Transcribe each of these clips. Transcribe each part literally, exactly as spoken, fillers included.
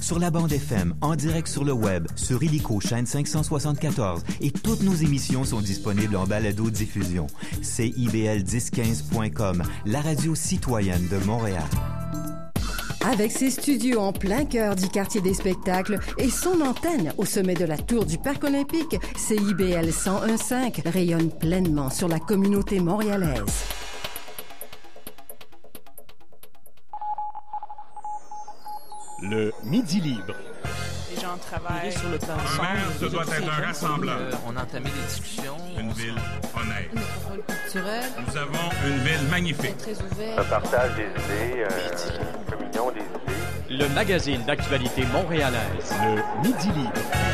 sur la bande F M, en direct sur le web, sur Illico, chaîne cinq cent soixante-quatorze, et toutes nos émissions sont disponibles en balado-diffusion. C I B L dix quinze point com, la radio citoyenne de Montréal. Avec ses studios en plein cœur du quartier des spectacles et son antenne au sommet de la tour du Parc olympique, C I B L cent un virgule cinq rayonne pleinement sur la communauté montréalaise. Le Midi Libre. Les gens travaillent sur le plan Un maire, ce doit être un rassembleur. Euh, on a entamé des discussions. Une ville honnête. Une métropole culturelle. Nous avons une ville magnifique. Très ouverte. Un partage des idées, euh, une communion des idées. Le magazine d'actualité montréalaise. Le Midi Libre.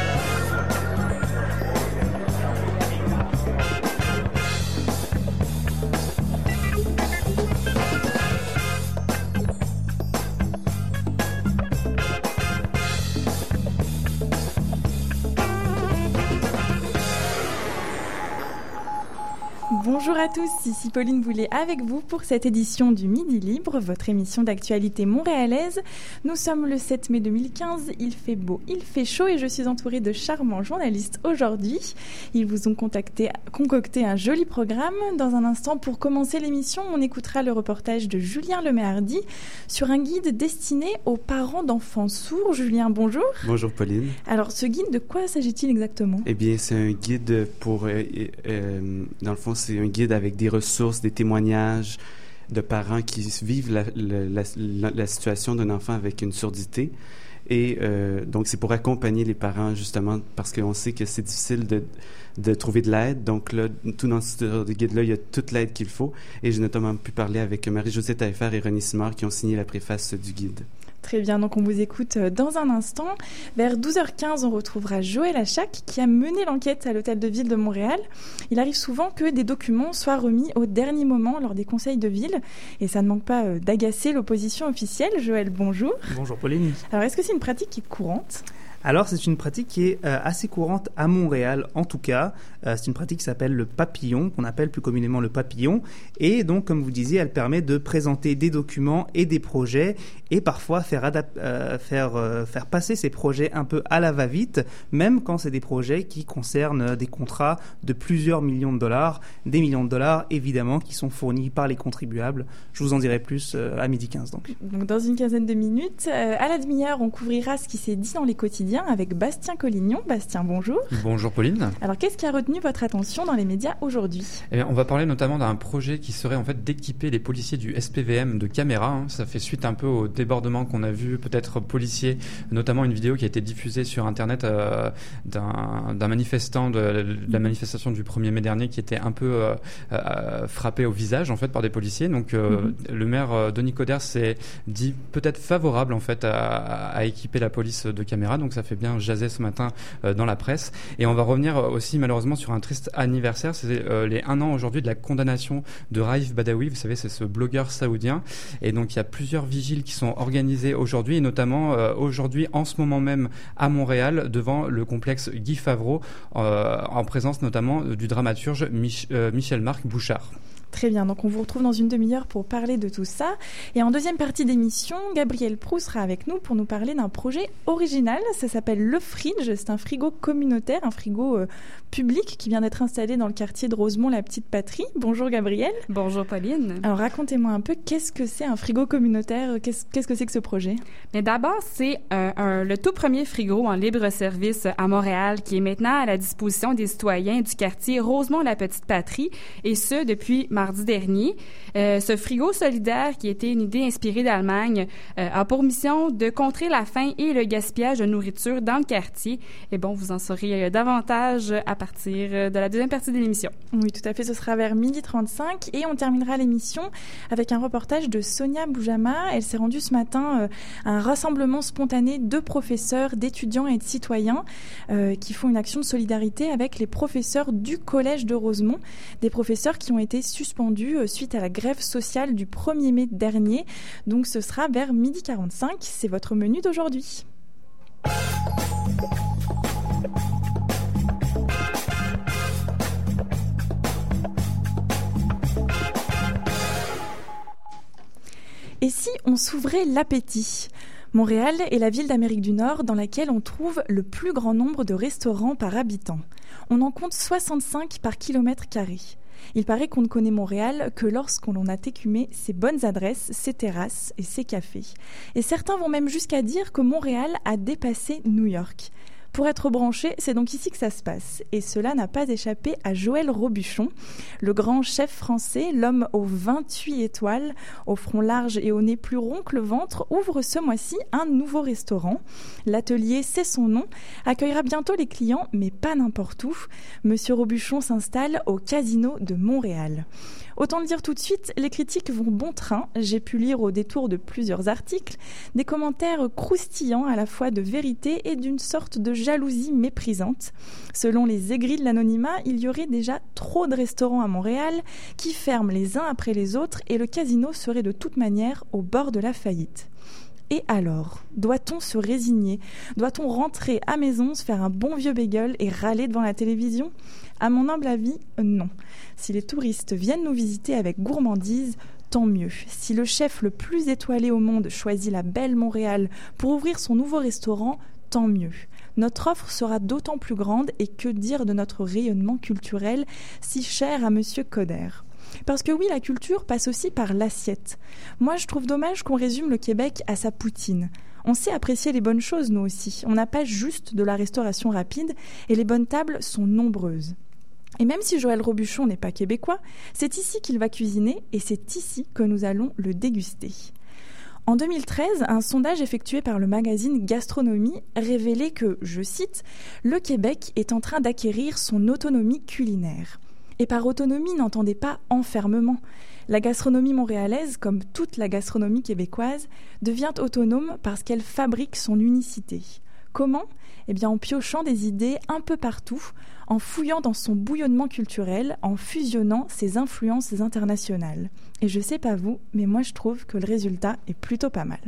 Bonjour à tous, ici Pauline Boulet avec vous pour cette édition du Midi Libre, votre émission d'actualité montréalaise. Nous sommes le sept mai deux mille quinze, il fait beau, il fait chaud et je suis entourée de charmants journalistes aujourd'hui. Ils vous ont contacté, concocté un joli programme. Dans un instant, pour commencer l'émission, on écoutera le reportage de Julien Leméhardy sur un guide destiné aux parents d'enfants sourds. Julien, bonjour. Bonjour Pauline. Alors, ce guide, de quoi s'agit-il exactement ? Eh bien, c'est un guide pour, euh, euh, dans le fond, c'est un guide avec des ressources, des témoignages de parents qui vivent la, la, la, la situation d'un enfant avec une surdité. Et euh, donc, c'est pour accompagner les parents, justement, parce qu'on sait que c'est difficile de, de trouver de l'aide. Donc là, tout dans ce guide-là, il y a toute l'aide qu'il faut. Et j'ai notamment pu parler avec Marie-Josée Taillefer et René Simard qui ont signé la préface du guide. Très bien, donc on vous écoute dans un instant. Vers douze heures quinze, on retrouvera Joël Achac qui a mené l'enquête à l'Hôtel de Ville de Montréal. Il arrive souvent que des documents soient remis au dernier moment lors des conseils de ville et ça ne manque pas d'agacer l'opposition officielle. Joël, bonjour. Bonjour Pauline. Alors, est-ce que c'est une pratique qui est courante ? Alors, c'est une pratique qui est euh, assez courante à Montréal, en tout cas. Euh, c'est une pratique qui s'appelle le papillon, qu'on appelle plus communément le papillon. Et donc, comme vous disiez, elle permet de présenter des documents et des projets et parfois faire, adap- euh, faire, euh, faire passer ces projets un peu à la va-vite, même quand c'est des projets qui concernent des contrats de plusieurs millions de dollars, des millions de dollars, évidemment, qui sont fournis par les contribuables. Je vous en dirai plus euh, à midi quinze, donc. Donc, dans une quinzaine de minutes, euh, à la demi-heure, on couvrira ce qui s'est dit dans les quotidiens avec Bastien Collignon. Bastien, bonjour. Bonjour Pauline. Alors, qu'est-ce qui a retenu votre attention dans les médias aujourd'hui ? Eh bien, on va parler notamment d'un projet qui serait en fait d'équiper les policiers du S P V M de caméras. Hein. Ça fait suite un peu au débordement qu'on a vu, peut-être policiers, notamment une vidéo qui a été diffusée sur Internet euh, d'un, d'un manifestant de, de la manifestation du premier mai dernier qui était un peu euh, euh, frappé au visage en fait par des policiers. Donc, euh, mm-hmm. le maire euh, Denis Coderre s'est dit peut-être favorable en fait à, à équiper la police de caméras. Donc, ça fait bien jaser ce matin euh, dans la presse. Et on va revenir aussi malheureusement sur un triste anniversaire. C'est euh, les un an aujourd'hui de la condamnation de Raif Badawi. Vous savez, c'est ce blogueur saoudien. Et donc, il y a plusieurs vigiles qui sont organisés aujourd'hui, et notamment euh, aujourd'hui, en ce moment même, à Montréal, devant le complexe Guy Favreau, euh, en présence notamment du dramaturge Mich- euh, Michel-Marc Bouchard. Très bien, donc on vous retrouve dans une demi-heure pour parler de tout ça. Et en deuxième partie d'émission, Gabriel Proulx sera avec nous pour nous parler d'un projet original. Ça s'appelle Le Fridge. C'est un frigo communautaire, un frigo euh, public qui vient d'être installé dans le quartier de Rosemont, la petite patrie. Bonjour Gabriel. Bonjour Pauline. Alors racontez-moi un peu, qu'est-ce que c'est un frigo communautaire ? Qu'est-ce, qu'est-ce que c'est que ce projet ? Mais d'abord, c'est un, un, le tout premier frigo en libre service à Montréal qui est maintenant à la disposition des citoyens du quartier Rosemont, la petite patrie, et ce, depuis mardi dernier. Euh, ce frigo solidaire, qui était une idée inspirée d'Allemagne, euh, a pour mission de contrer la faim et le gaspillage de nourriture dans le quartier. Et bon, vous en saurez euh, davantage à partir de la deuxième partie de l'émission. Oui, tout à fait. Ce sera vers midi trente-cinq et on terminera l'émission avec un reportage de Sonia Boujama. Elle s'est rendue ce matin euh, à un rassemblement spontané de professeurs, d'étudiants et de citoyens euh, qui font une action de solidarité avec les professeurs du collège de Rosemont. Des professeurs qui ont été suspendus euh, suite à la grève sociale du premier mai dernier. Donc ce sera vers midi quarante-cinq. C'est votre menu d'aujourd'hui. Et si on s'ouvrait l'appétit ? Montréal est la ville d'Amérique du Nord dans laquelle on trouve le plus grand nombre de restaurants par habitant. On en compte soixante-cinq par kilomètre carré. Il paraît qu'on ne connaît Montréal que lorsqu'on a écumé ses bonnes adresses, ses terrasses et ses cafés. Et certains vont même jusqu'à dire que Montréal a dépassé New York. Pour être branché, c'est donc ici que ça se passe. Et cela n'a pas échappé à Joël Robuchon, le grand chef français, l'homme aux vingt-huit étoiles, au front large et au nez plus rond que le ventre, ouvre ce mois-ci un nouveau restaurant. L'atelier, c'est son nom, accueillera bientôt les clients, mais pas n'importe où. Monsieur Robuchon s'installe au Casino de Montréal. Autant le dire tout de suite, les critiques vont bon train. J'ai pu lire au détour de plusieurs articles des commentaires croustillants à la fois de vérité et d'une sorte de jalousie méprisante. Selon les aigris de l'anonymat, il y aurait déjà trop de restaurants à Montréal qui ferment les uns après les autres et le casino serait de toute manière au bord de la faillite. Et alors, doit-on se résigner ? Doit-on rentrer à maison, se faire un bon vieux bagel et râler devant la télévision ? À mon humble avis, non. Si les touristes viennent nous visiter avec gourmandise, tant mieux. Si le chef le plus étoilé au monde choisit la belle Montréal pour ouvrir son nouveau restaurant, tant mieux. Notre offre sera d'autant plus grande et que dire de notre rayonnement culturel si cher à Monsieur Coder ? Parce que oui, la culture passe aussi par l'assiette. Moi, je trouve dommage qu'on résume le Québec à sa poutine. On sait apprécier les bonnes choses, nous aussi. On n'a pas juste de la restauration rapide et les bonnes tables sont nombreuses. Et même si Joël Robuchon n'est pas québécois, c'est ici qu'il va cuisiner et c'est ici que nous allons le déguster. En deux mille treize, un sondage effectué par le magazine Gastronomie révélait que, je cite, « Le Québec est en train d'acquérir son autonomie culinaire ». Et par autonomie, n'entendez pas enfermement. La gastronomie montréalaise, comme toute la gastronomie québécoise, devient autonome parce qu'elle fabrique son unicité. Comment ? Eh bien en piochant des idées un peu partout, en fouillant dans son bouillonnement culturel, en fusionnant ses influences internationales. Et je sais pas vous, mais moi je trouve que le résultat est plutôt pas mal.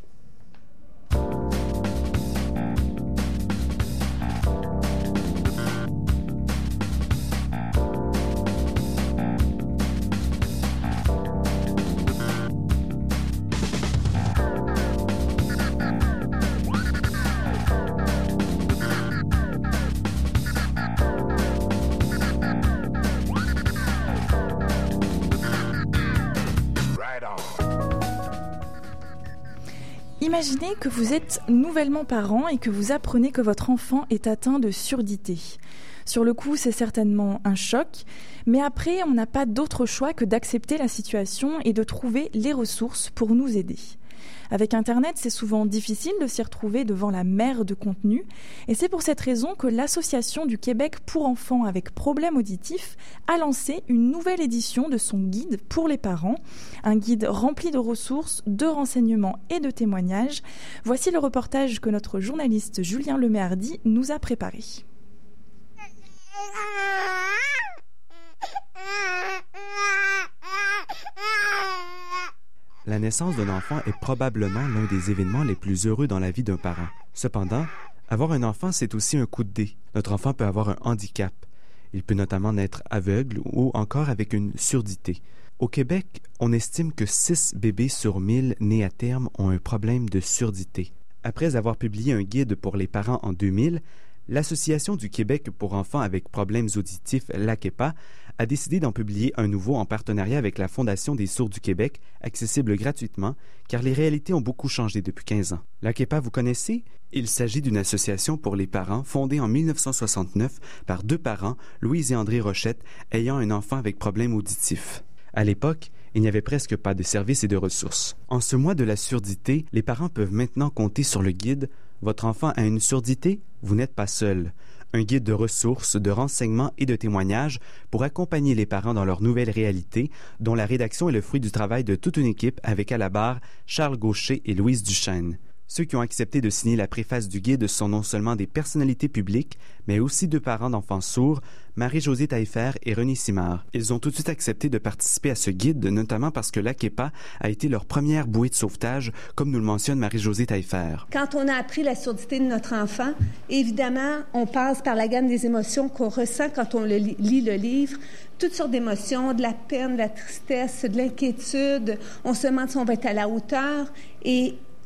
Imaginez que vous êtes nouvellement parent et que vous apprenez que votre enfant est atteint de surdité. Sur le coup, c'est certainement un choc, mais après, on n'a pas d'autre choix que d'accepter la situation et de trouver les ressources pour nous aider. Avec Internet, c'est souvent difficile de s'y retrouver devant la mer de contenu, et c'est pour cette raison que l'Association du Québec pour enfants avec problèmes auditifs a lancé une nouvelle édition de son guide pour les parents, un guide rempli de ressources, de renseignements et de témoignages. Voici le reportage que notre journaliste Julien Leméhardy nous a préparé. La naissance d'un enfant est probablement l'un des événements les plus heureux dans la vie d'un parent. Cependant, avoir un enfant, c'est aussi un coup de dé. Notre enfant peut avoir un handicap. Il peut notamment naître aveugle ou encore avec une surdité. Au Québec, on estime que six bébés sur mille nés à terme ont un problème de surdité. Après avoir publié un guide pour les parents en deux mille, l'Association du Québec pour enfants avec problèmes auditifs, l'A Q E P A, a décidé d'en publier un nouveau en partenariat avec la Fondation des sourds du Québec, accessible gratuitement, car les réalités ont beaucoup changé depuis quinze ans. L'A Q E P A, vous connaissez? Il s'agit d'une association pour les parents fondée en mille neuf cent soixante-neuf par deux parents, Louise et André Rochette, ayant un enfant avec problème auditif. À l'époque, il n'y avait presque pas de services et de ressources. En ce mois de la surdité, les parents peuvent maintenant compter sur le guide « Votre enfant a une surdité? Vous n'êtes pas seul ». Un guide de ressources, de renseignements et de témoignages pour accompagner les parents dans leur nouvelle réalité, dont la rédaction est le fruit du travail de toute une équipe avec à la barre Charles Gaucher et Louise Duchesne. Ceux qui ont accepté de signer la préface du guide sont non seulement des personnalités publiques, mais aussi deux parents d'enfants sourds, Marie-Josée Taillefer et René Simard. Ils ont tout de suite accepté de participer à ce guide, notamment parce que l'A Q E P A a été leur première bouée de sauvetage, comme nous le mentionne Marie-Josée Taillefer. Quand on a appris la surdité de notre enfant, évidemment, on passe par la gamme des émotions qu'on ressent quand on le lit, lit le livre. Toutes sortes d'émotions, de la peine, de la tristesse, de l'inquiétude. On se demande si on va être à la hauteur. Et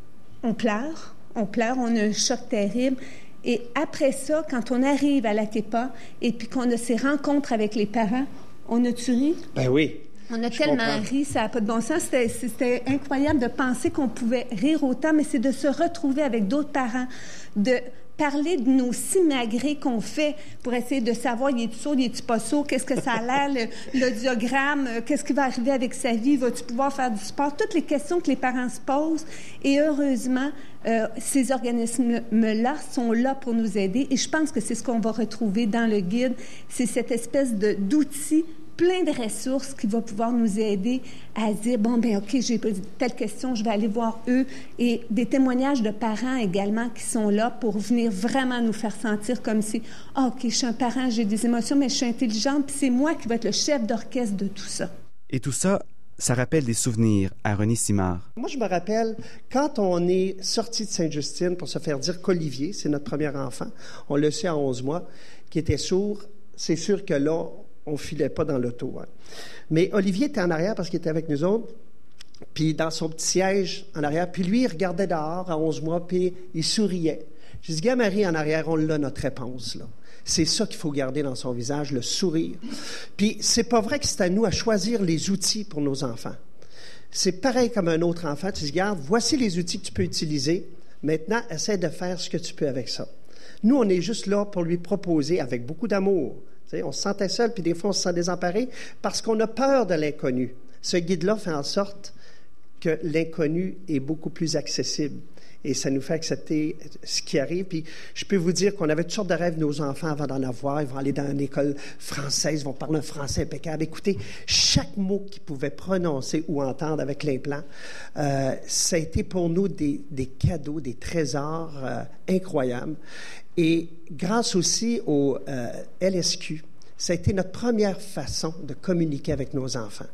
on pleure, on pleure, on a un choc terrible. Et après ça, quand on arrive à la Kepa et puis qu'on a ces rencontres avec les parents, on a-tu ri? Ben oui. On a Je tellement comprends. ri, ça n'a pas de bon sens. C'était, c'était incroyable de penser qu'on pouvait rire autant, mais c'est de se retrouver avec d'autres parents, de parler de nos simagrées qu'on fait pour essayer de savoir, il est-tu sourd, il est-tu pas sourd, qu'est-ce que ça a l'air, le, le diagramme, euh, qu'est-ce qui va arriver avec sa vie, va-tu pouvoir faire du sport, toutes les questions que les parents se posent. Et heureusement, euh, ces organismes-là sont là pour nous aider. Et je pense que c'est ce qu'on va retrouver dans le guide, c'est cette espèce de, d'outils plein de ressources qui va pouvoir nous aider à dire, bon, ben OK, j'ai telle question, je vais aller voir eux. Et des témoignages de parents également qui sont là pour venir vraiment nous faire sentir comme si, ah, OK, je suis un parent, j'ai des émotions, mais je suis intelligente, puis c'est moi qui vais être le chef d'orchestre de tout ça. Et tout ça, ça rappelle des souvenirs à René Simard. Moi, je me rappelle, quand on est sorti de Sainte-Justine pour se faire dire qu'Olivier, c'est notre premier enfant, on le sait à onze mois, qui était sourd, c'est sûr que là, on filait pas dans l'auto. Hein. Mais Olivier était en arrière parce qu'il était avec nous autres, puis dans son petit siège en arrière. Puis lui, il regardait dehors à onze mois, puis il souriait. J'ai dit, gars, Marie, en arrière, on l'a, notre réponse, là. C'est ça qu'il faut garder dans son visage, le sourire. Puis c'est pas vrai que c'est à nous à choisir les outils pour nos enfants. C'est pareil comme un autre enfant. Tu dis, regarde, voici les outils que tu peux utiliser. Maintenant, essaie de faire ce que tu peux avec ça. Nous, on est juste là pour lui proposer, avec beaucoup d'amour. On se sentait seul, puis des fois, on se sent désemparé parce qu'on a peur de l'inconnu. Ce guide-là fait en sorte que l'inconnu est beaucoup plus accessible. Et ça nous fait accepter ce qui arrive. Puis je peux vous dire qu'on avait toutes sortes de rêves, nos enfants, avant d'en avoir. Ils vont aller dans une école française, ils vont parler un français impeccable. Écoutez, chaque mot qu'ils pouvaient prononcer ou entendre avec l'implant, euh, ça a été pour nous des, des cadeaux, des trésors euh, incroyables. Et grâce aussi au euh, L S Q, ça a été notre première façon de communiquer avec nos enfants.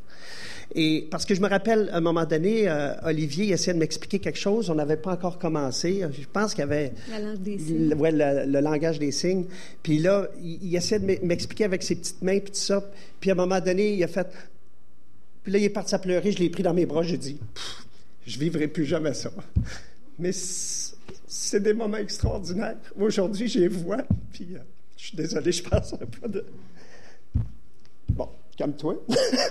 Et parce que je me rappelle, à un moment donné, euh, Olivier il essayait de m'expliquer quelque chose. On n'avait pas encore commencé. Je pense qu'il y avait... La langue des signes. Le, ouais, le, le langage des signes. Puis là, il, il essayait de m'expliquer avec ses petites mains, puis tout ça. Puis à un moment donné, il a fait... Puis là, il est parti à pleurer. Je l'ai pris dans mes bras. J'ai dit, je ne vivrai plus jamais ça. Mais c'est des moments extraordinaires. Aujourd'hui, je les vois. Puis euh, je suis désolé, je pense pas de... Bon, calme-toi.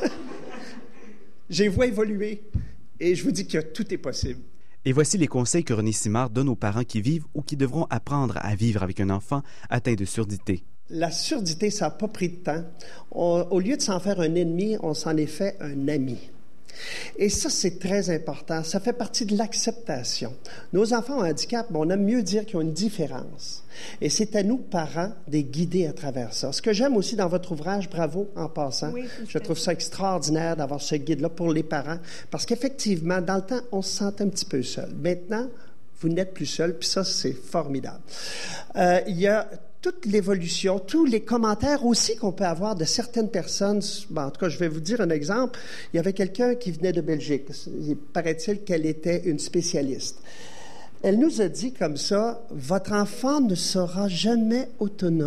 Je les vois évoluer et je vous dis que tout est possible. Et voici les conseils que René Simard donne aux parents qui vivent ou qui devront apprendre à vivre avec un enfant atteint de surdité. La surdité, ça n'a pas pris de temps. On, au lieu de s'en faire un ennemi, on s'en est fait un ami. Et ça, c'est très important. Ça fait partie de l'acceptation. Nos enfants ont un handicap, mais on aime mieux dire qu'ils ont une différence. Et c'est à nous, parents, de les guider à travers ça. Ce que j'aime aussi dans votre ouvrage, bravo en passant, oui, je trouve ça extraordinaire d'avoir ce guide-là pour les parents, parce qu'effectivement, dans le temps, on se sentait un petit peu seul. Maintenant, vous n'êtes plus seul, puis ça, c'est formidable. Euh, il y a toute l'évolution, tous les commentaires aussi qu'on peut avoir de certaines personnes. Bon, en tout cas, je vais vous dire un exemple. Il y avait quelqu'un qui venait de Belgique. Il paraît-il qu'elle était une spécialiste. Elle nous a dit comme ça, « Votre enfant ne sera jamais autonome. »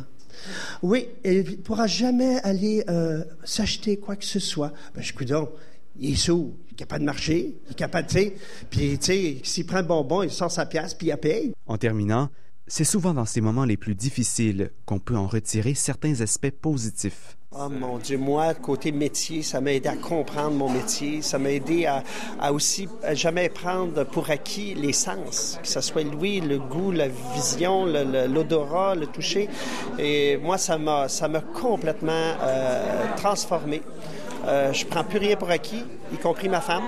Oui, il ne pourra jamais aller euh, s'acheter quoi que ce soit. Ben, je dis, donc, il est sourd, il est capable de marcher, il est capable, tu sais, puis, tu sais, s'il prend un bonbon, il sort sa pièce, puis il la paye. En terminant, c'est souvent dans ces moments les plus difficiles qu'on peut en retirer certains aspects positifs. Oh mon Dieu, moi, côté métier, ça m'a aidé à comprendre mon métier. Ça m'a aidé à, à aussi à jamais prendre pour acquis les sens, que ce soit l'ouïe, le goût, la vision, le, le, l'odorat, le toucher. Et moi, ça m'a, ça m'a complètement euh, transformé. Euh, je prends plus rien pour acquis, y compris ma femme.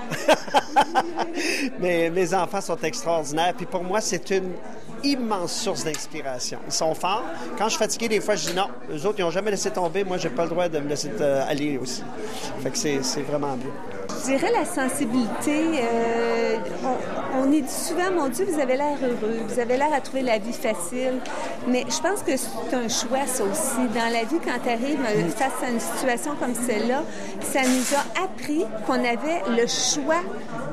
Mais mes enfants sont extraordinaires. Puis pour moi, c'est une immense source d'inspiration. Ils sont forts. Quand je suis fatigué, des fois, je dis non. Eux autres, ils n'ont jamais laissé tomber. Moi, j'ai pas le droit de me laisser euh, aller aussi. Fait que c'est, c'est vraiment bien. Je dirais la sensibilité. Euh, on, on est dit souvent, mon Dieu, vous avez l'air heureux, vous avez l'air à trouver la vie facile. Mais je pense que c'est un choix, ça aussi. Dans la vie, quand tu arrives face à une situation comme celle-là, ça nous a appris qu'on avait le choix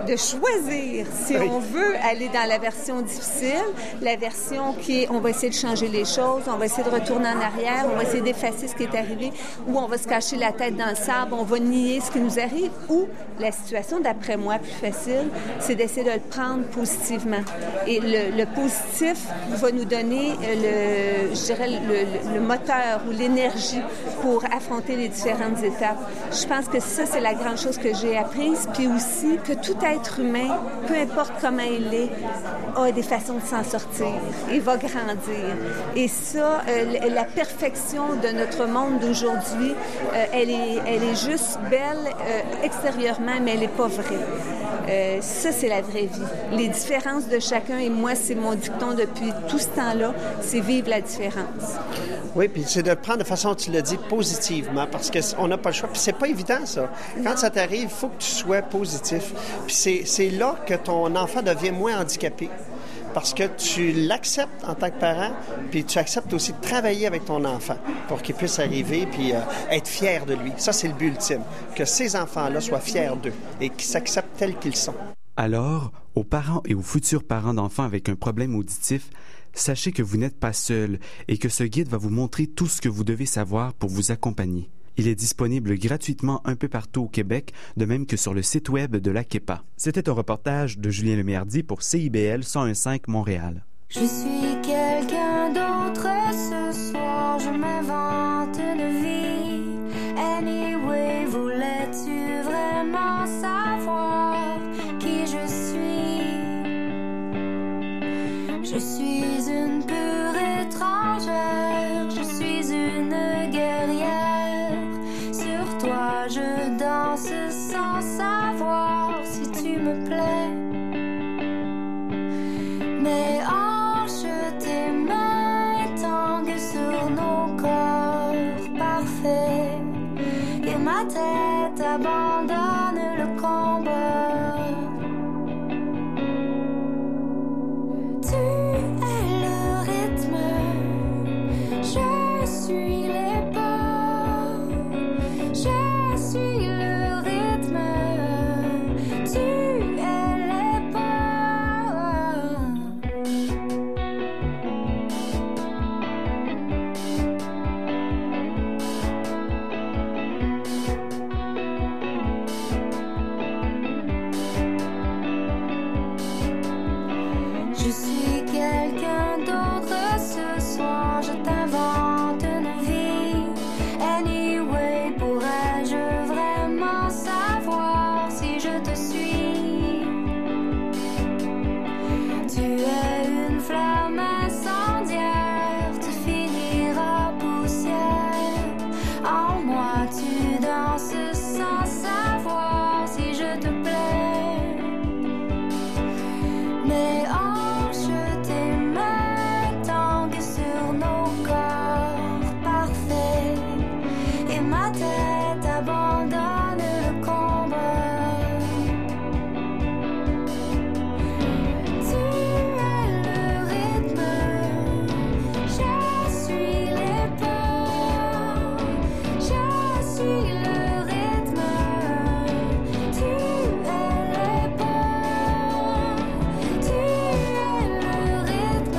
de choisir si oui. on veut aller dans la version difficile, la version qui est on va essayer de changer les choses, on va essayer de retourner en arrière, on va essayer d'effacer ce qui est arrivé, ou on va se cacher la tête dans le sable, on va nier ce qui nous arrive, ou la situation, d'après moi, plus facile, c'est d'essayer de le prendre positivement. Et le, le positif va nous donner le, je dirais, le, le moteur ou l'énergie pour affronter les différentes étapes. Je pense que ça, c'est la grande chose que j'ai apprise, puis aussi que tout être humain, peu importe comment il est, a des façons de s'en sortir et va grandir. Et ça, euh, la perfection de notre monde d'aujourd'hui, euh, elle est, elle est juste belle euh, extérieurement, mais elle n'est pas vraie. Euh, ça, c'est la vraie vie. Les différences de chacun, et moi, c'est mon dicton depuis tout ce temps-là, c'est vivre la différence. Oui, puis c'est de prendre de façon, tu l'as dit, positivement, parce qu'on n'a pas le choix. Puis c'est pas évident, ça. Quand non. ça t'arrive, il faut que tu sois positif. Puis c'est, c'est là que ton enfant devient moins handicapé. Parce que tu l'acceptes en tant que parent, puis tu acceptes aussi de travailler avec ton enfant pour qu'il puisse arriver puis euh, être fier de lui. Ça, c'est le but ultime, que ces enfants-là soient fiers d'eux et qu'ils s'acceptent tels qu'ils sont. Alors, aux parents et aux futurs parents d'enfants avec un problème auditif, sachez que vous n'êtes pas seul et que ce guide va vous montrer tout ce que vous devez savoir pour vous accompagner. Il est disponible gratuitement un peu partout au Québec, de même que sur le site web de l'Akepa. C'était un reportage de Julien Lemierdi pour C I B L cent un virgule cinq Montréal. Je suis quelqu'un d'autre ce soir, je m'invente une vie. Anyway, voulais-tu vraiment savoir qui je suis? Je suis une pure étrangère, je suis une guerrière. Sur toi je danse sans savoir si tu me plais. Mes hanches, tes mains tanguent sur nos corps parfaits. Et ma tête abandonne le combat. Tu es le rythme, je suis les pas. Je suis le rythme, tu es les pas. Je suis quelqu'un d'autre ce soir, je t'invente une vie. Anyway, pourrais-je vraiment savoir si je te suis? Tu es une flamme incendiaire, tu finiras poussière. En moi tu danses sans savoir si je te plais. Mes hanches, tes mains tanguent sur nos corps parfaits. Et ma tête abandonne le combat. Tu es le rythme, je suis les pas. Je suis le rythme, tu es les pas. Tu es le rythme,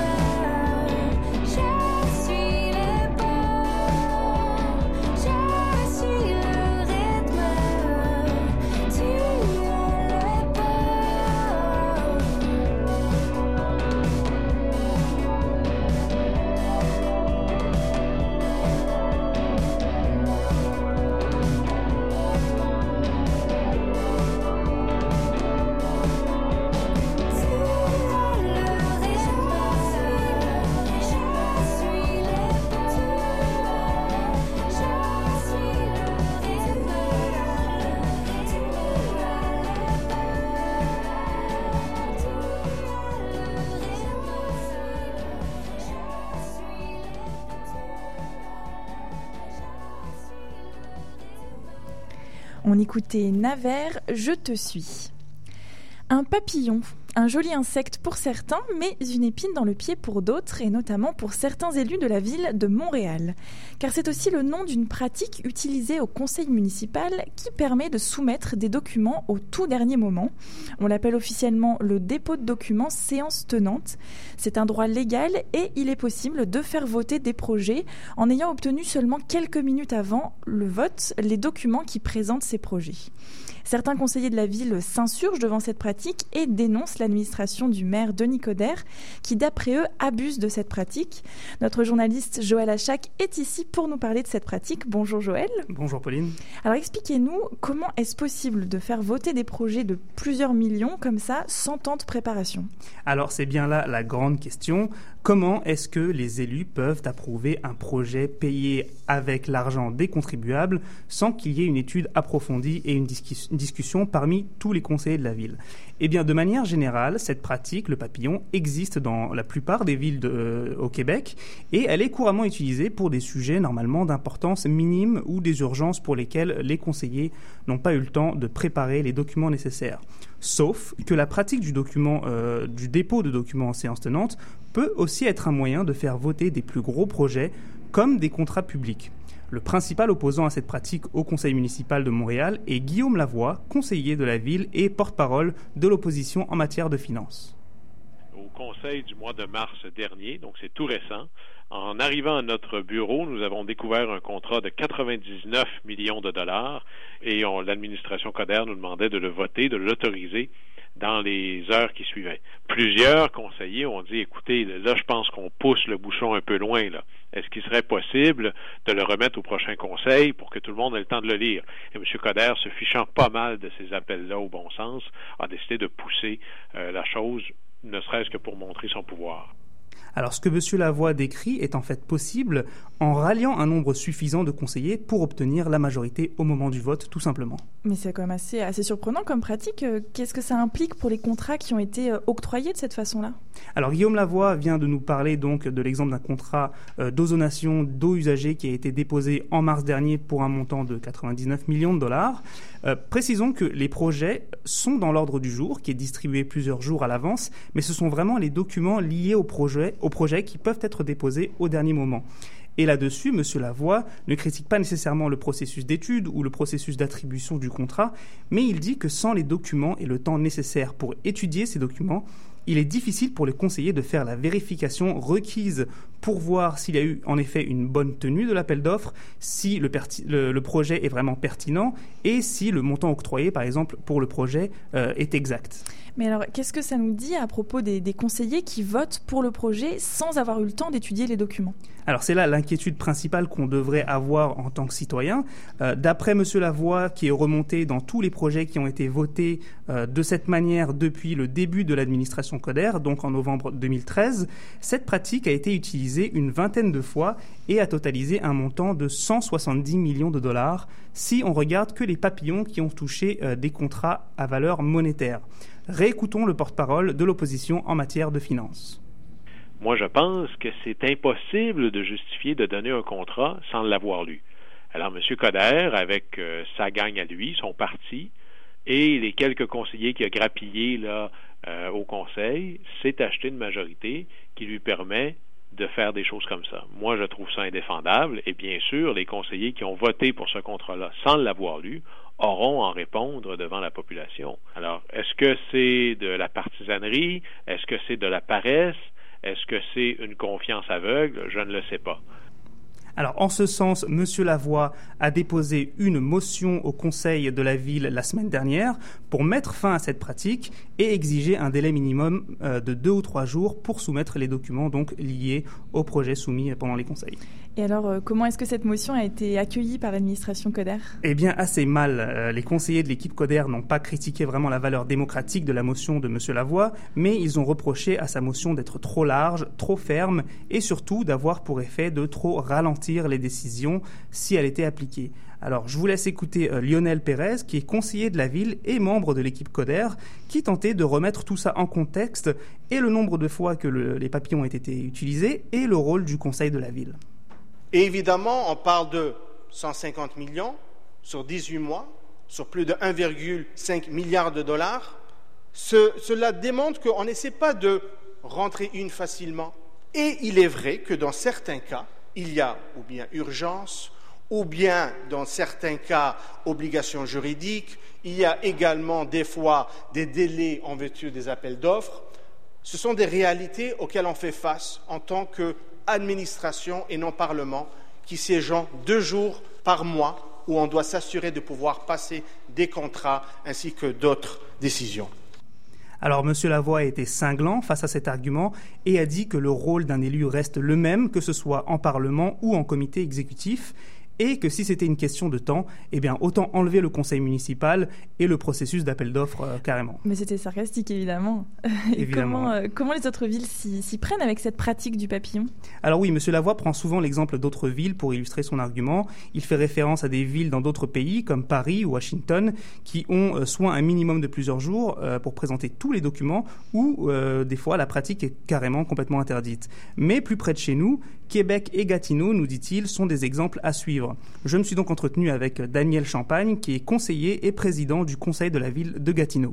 je suis les pas. Je suis le rythme, tu es les pas. On écoutait Naver, Je te suis. Un papillon Un joli insecte pour certains, mais une épine dans le pied pour d'autres, et notamment pour certains élus de la ville de Montréal. Car c'est aussi le nom d'une pratique utilisée au conseil municipal qui permet de soumettre des documents au tout dernier moment. On l'appelle officiellement le dépôt de documents séance tenante. C'est un droit légal et il est possible de faire voter des projets en ayant obtenu seulement quelques minutes avant le vote les documents qui présentent ces projets. Certains conseillers de la ville s'insurgent devant cette pratique et dénoncent l'administration du maire Denis Coderre qui, d'après eux, abuse de cette pratique. Notre journaliste Joël Achac est ici pour nous parler de cette pratique. Bonjour Joël. Bonjour Pauline. Alors expliquez-nous, comment est-ce possible de faire voter des projets de plusieurs millions comme ça sans temps de préparation ? Alors c'est bien là la grande question. Comment est-ce que les élus peuvent approuver un projet payé avec l'argent des contribuables sans qu'il y ait une étude approfondie et une discussion discussion parmi tous les conseillers de la ville? Eh bien, de manière générale, cette pratique, le papillon, existe dans la plupart des villes de, euh, au Québec et elle est couramment utilisée pour des sujets normalement d'importance minime ou des urgences pour lesquelles les conseillers n'ont pas eu le temps de préparer les documents nécessaires. Sauf que la pratique du, document, euh, du dépôt de documents en séance tenante peut aussi être un moyen de faire voter des plus gros projets comme des contrats publics. Le principal opposant à cette pratique au conseil municipal de Montréal est Guillaume Lavoie, conseiller de la ville et porte-parole de l'opposition en matière de finances. Au conseil du mois de mars dernier, donc c'est tout récent, en arrivant à notre bureau, nous avons découvert un contrat de quatre-vingt-dix-neuf millions de dollars et on, l'administration Coderre nous demandait de le voter, de l'autoriser dans les heures qui suivaient. Plusieurs conseillers ont dit, écoutez, là, je pense qu'on pousse le bouchon un peu loin, là. Est-ce qu'il serait possible de le remettre au prochain conseil pour que tout le monde ait le temps de le lire? Et M. Coderre, se fichant pas mal de ces appels-là au bon sens, a décidé de pousser euh, la chose, ne serait-ce que pour montrer son pouvoir. Alors, ce que M. Lavoie décrit est en fait possible en ralliant un nombre suffisant de conseillers pour obtenir la majorité au moment du vote, tout simplement. Mais c'est quand même assez, assez surprenant comme pratique. Qu'est-ce que ça implique pour les contrats qui ont été octroyés de cette façon-là? Alors, Guillaume Lavoie vient de nous parler donc de l'exemple d'un contrat euh, d'ozonation d'eau usagée qui a été déposé en mars dernier pour un montant de quatre-vingt-dix-neuf millions de dollars. Euh, précisons que les projets sont dans l'ordre du jour, qui est distribué plusieurs jours à l'avance, mais ce sont vraiment les documents liés au projet, au projet qui peuvent être déposés au dernier moment. Et là-dessus, M. Lavoie ne critique pas nécessairement le processus d'étude ou le processus d'attribution du contrat, mais il dit que sans les documents et le temps nécessaire pour étudier ces documents, il est difficile pour les conseillers de faire la vérification requise pour voir s'il y a eu en effet une bonne tenue de l'appel d'offres, si le, perti- le, le projet est vraiment pertinent et si le montant octroyé, par exemple, pour le projet euh, est exact. Mais alors, qu'est-ce que ça nous dit à propos des, des conseillers qui votent pour le projet sans avoir eu le temps d'étudier les documents? Alors, c'est là l'inquiétude principale qu'on devrait avoir en tant que citoyen. Euh, d'après M. Lavoie, qui est remonté dans tous les projets qui ont été votés euh, de cette manière depuis le début de l'administration Coderre, donc en novembre deux mille treize, cette pratique a été utilisée une vingtaine de fois et a totalisé un montant de cent soixante-dix millions de dollars si on regarde que les papillons qui ont touché euh, des contrats à valeur monétaire. Réécoutons le porte-parole de l'opposition en matière de finances. Moi, je pense que c'est impossible de justifier de donner un contrat sans l'avoir lu. Alors, M. Coderre, avec euh, sa gang à lui, son parti, et les quelques conseillers qui a grappillé là, euh, au conseil, s'est acheté une majorité qui lui permet de faire des choses comme ça. Moi, je trouve ça indéfendable, et bien sûr, les conseillers qui ont voté pour ce contrat-là sans l'avoir lu auront à en répondre devant la population. Alors, est-ce que c'est de la partisanerie? Est-ce que c'est de la paresse? Est-ce que c'est une confiance aveugle? Je ne le sais pas. Alors, en ce sens, M. Lavoie a déposé une motion au conseil de la ville la semaine dernière pour mettre fin à cette pratique et exiger un délai minimum euh, de deux ou trois jours pour soumettre les documents donc liés au projet soumis pendant les conseils. Et alors, euh, comment est-ce que cette motion a été accueillie par l'administration Coderre? Eh bien, assez mal. Euh, les conseillers de l'équipe Coderre n'ont pas critiqué vraiment la valeur démocratique de la motion de M. Lavoie, mais ils ont reproché à sa motion d'être trop large, trop ferme et surtout d'avoir pour effet de trop ralentir les décisions si elle était appliquée. Alors, je vous laisse écouter euh, Lionel Pérez, qui est conseiller de la ville et membre de l'équipe Coderre, qui tentait de remettre tout ça en contexte et le nombre de fois que le, les papillons ont été utilisés et le rôle du conseil de la ville. Et évidemment, on parle de cent cinquante millions sur dix-huit mois, sur plus de un virgule cinq milliard de dollars. Ce, cela démontre qu'on n'essaie pas de rentrer une facilement. Et il est vrai que dans certains cas, il y a ou bien urgence, ou bien dans certains cas, obligation juridique. Il y a également des fois des délais en vertu des appels d'offres. Ce sont des réalités auxquelles on fait face en tant qu'administration et non Parlement, qui siégeant deux jours par mois, où on doit s'assurer de pouvoir passer des contrats ainsi que d'autres décisions. Alors, M. Lavoie a été cinglant face à cet argument et a dit que le rôle d'un élu reste le même, que ce soit en Parlement ou en comité exécutif, et que si c'était une question de temps, eh bien, autant enlever le conseil municipal et le processus d'appel d'offres euh, carrément. Mais c'était sarcastique, évidemment. Et évidemment. comment, euh, comment les autres villes s'y, s'y prennent avec cette pratique du papillon? Alors oui, M. Lavoie prend souvent l'exemple d'autres villes pour illustrer son argument. Il fait référence à des villes dans d'autres pays, comme Paris ou Washington, qui ont euh, soit un minimum de plusieurs jours euh, pour présenter tous les documents, ou euh, des fois la pratique est carrément complètement interdite. Mais plus près de chez nous, Québec et Gatineau, nous dit-il, sont des exemples à suivre. Je me suis donc entretenu avec Daniel Champagne, qui est conseiller et président du conseil de la ville de Gatineau.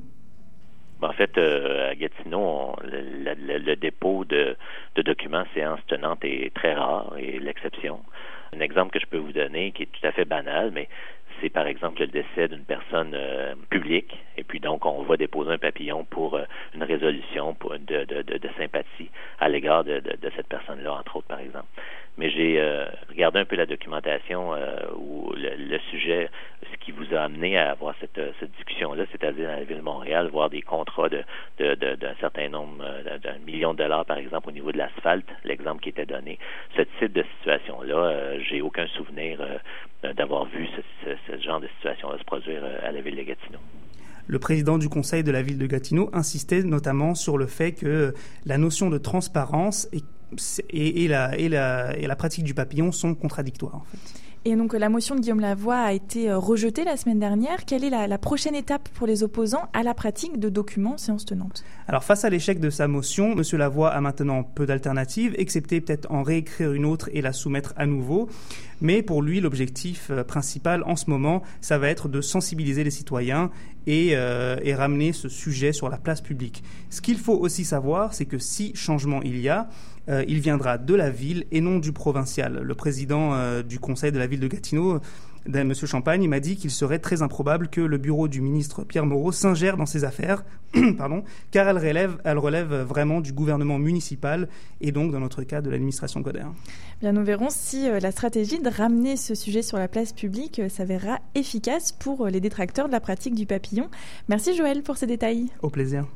En fait, euh, à Gatineau, on, le, le, le dépôt de, de documents séance tenante est très rare et l'exception. Un exemple que je peux vous donner, qui est tout à fait banal, mais c'est par exemple le décès d'une personne euh, publique, et puis donc on va déposer un papillon pour euh, une résolution pour, de, de, de, de sympathie à l'égard de, de, de cette personne-là, entre autres, par exemple. Mais j'ai euh, regardé un peu la documentation euh, où le, le sujet, ce qui vous a amené à avoir cette, cette discussion-là, c'est-à-dire dans la ville de Montréal, voir des contrats de, de, de, d'un certain nombre, euh, d'un million de dollars, par exemple, au niveau de l'asphalte, l'exemple qui était donné. Ce type de situation-là, euh, j'ai aucun souvenir euh, d'avoir vu ce, ce, ce genre de situation-là se produire euh, à la ville de Gatineau. Le président du conseil de la ville de Gatineau insistait notamment sur le fait que la notion de transparence et, et, et, la, et, la, et la pratique du papillon sont contradictoires, en fait. Et donc la motion de Guillaume Lavoie a été rejetée la semaine dernière. Quelle est la, la prochaine étape pour les opposants à la pratique de documents séance tenante? Alors face à l'échec de sa motion, M. Lavoie a maintenant peu d'alternatives, excepté peut-être en réécrire une autre et la soumettre à nouveau. Mais pour lui, l'objectif principal en ce moment, ça va être de sensibiliser les citoyens et, euh, et ramener ce sujet sur la place publique. Ce qu'il faut aussi savoir, c'est que si changement il y a, Euh, il viendra de la ville et non du provincial. Le président euh, du conseil de la ville de Gatineau, euh, M. Champagne, il m'a dit qu'il serait très improbable que le bureau du ministre Pierre Moreau s'ingère dans ces affaires, pardon, car elle relève, elle relève vraiment du gouvernement municipal et donc, dans notre cas, de l'administration Coderre. Bien, nous verrons si euh, la stratégie de ramener ce sujet sur la place publique euh, s'avérera efficace pour euh, les détracteurs de la pratique du papillon. Merci Joël pour ces détails. Au plaisir.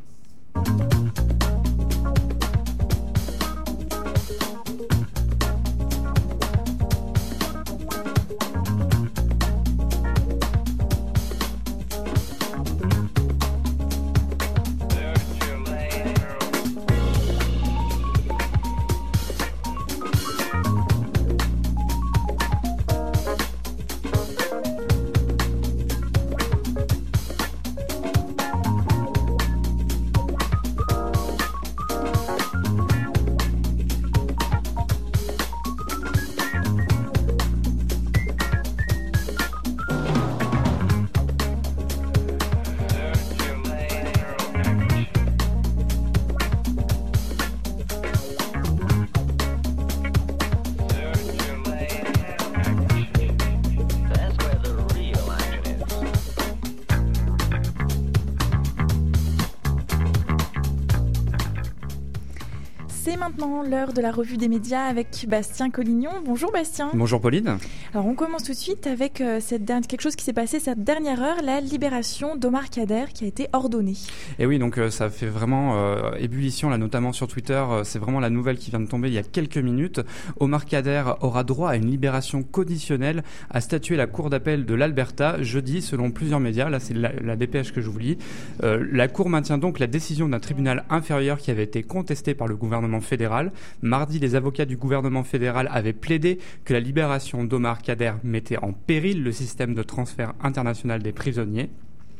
C'est maintenant l'heure de la revue des médias avec Bastien Collignon. Bonjour Bastien. Bonjour Pauline. Alors on commence tout de suite avec euh, cette dernière, quelque chose qui s'est passé cette dernière heure, la libération d'Omar Kader qui a été ordonnée. Et oui, donc euh, ça fait vraiment euh, ébullition là, notamment sur Twitter. Euh, c'est vraiment la nouvelle qui vient de tomber il y a quelques minutes. Omar Kader aura droit à une libération conditionnelle, a statué la cour d'appel de l'Alberta jeudi, selon plusieurs médias. Là, c'est la, la dépêche que je vous lis. Euh, la cour maintient donc la décision d'un tribunal inférieur qui avait été contestée par le gouvernement fédéral. Mardi, les avocats du gouvernement fédéral avaient plaidé que la libération d'Omar Kader mettait en péril le système de transfert international des prisonniers.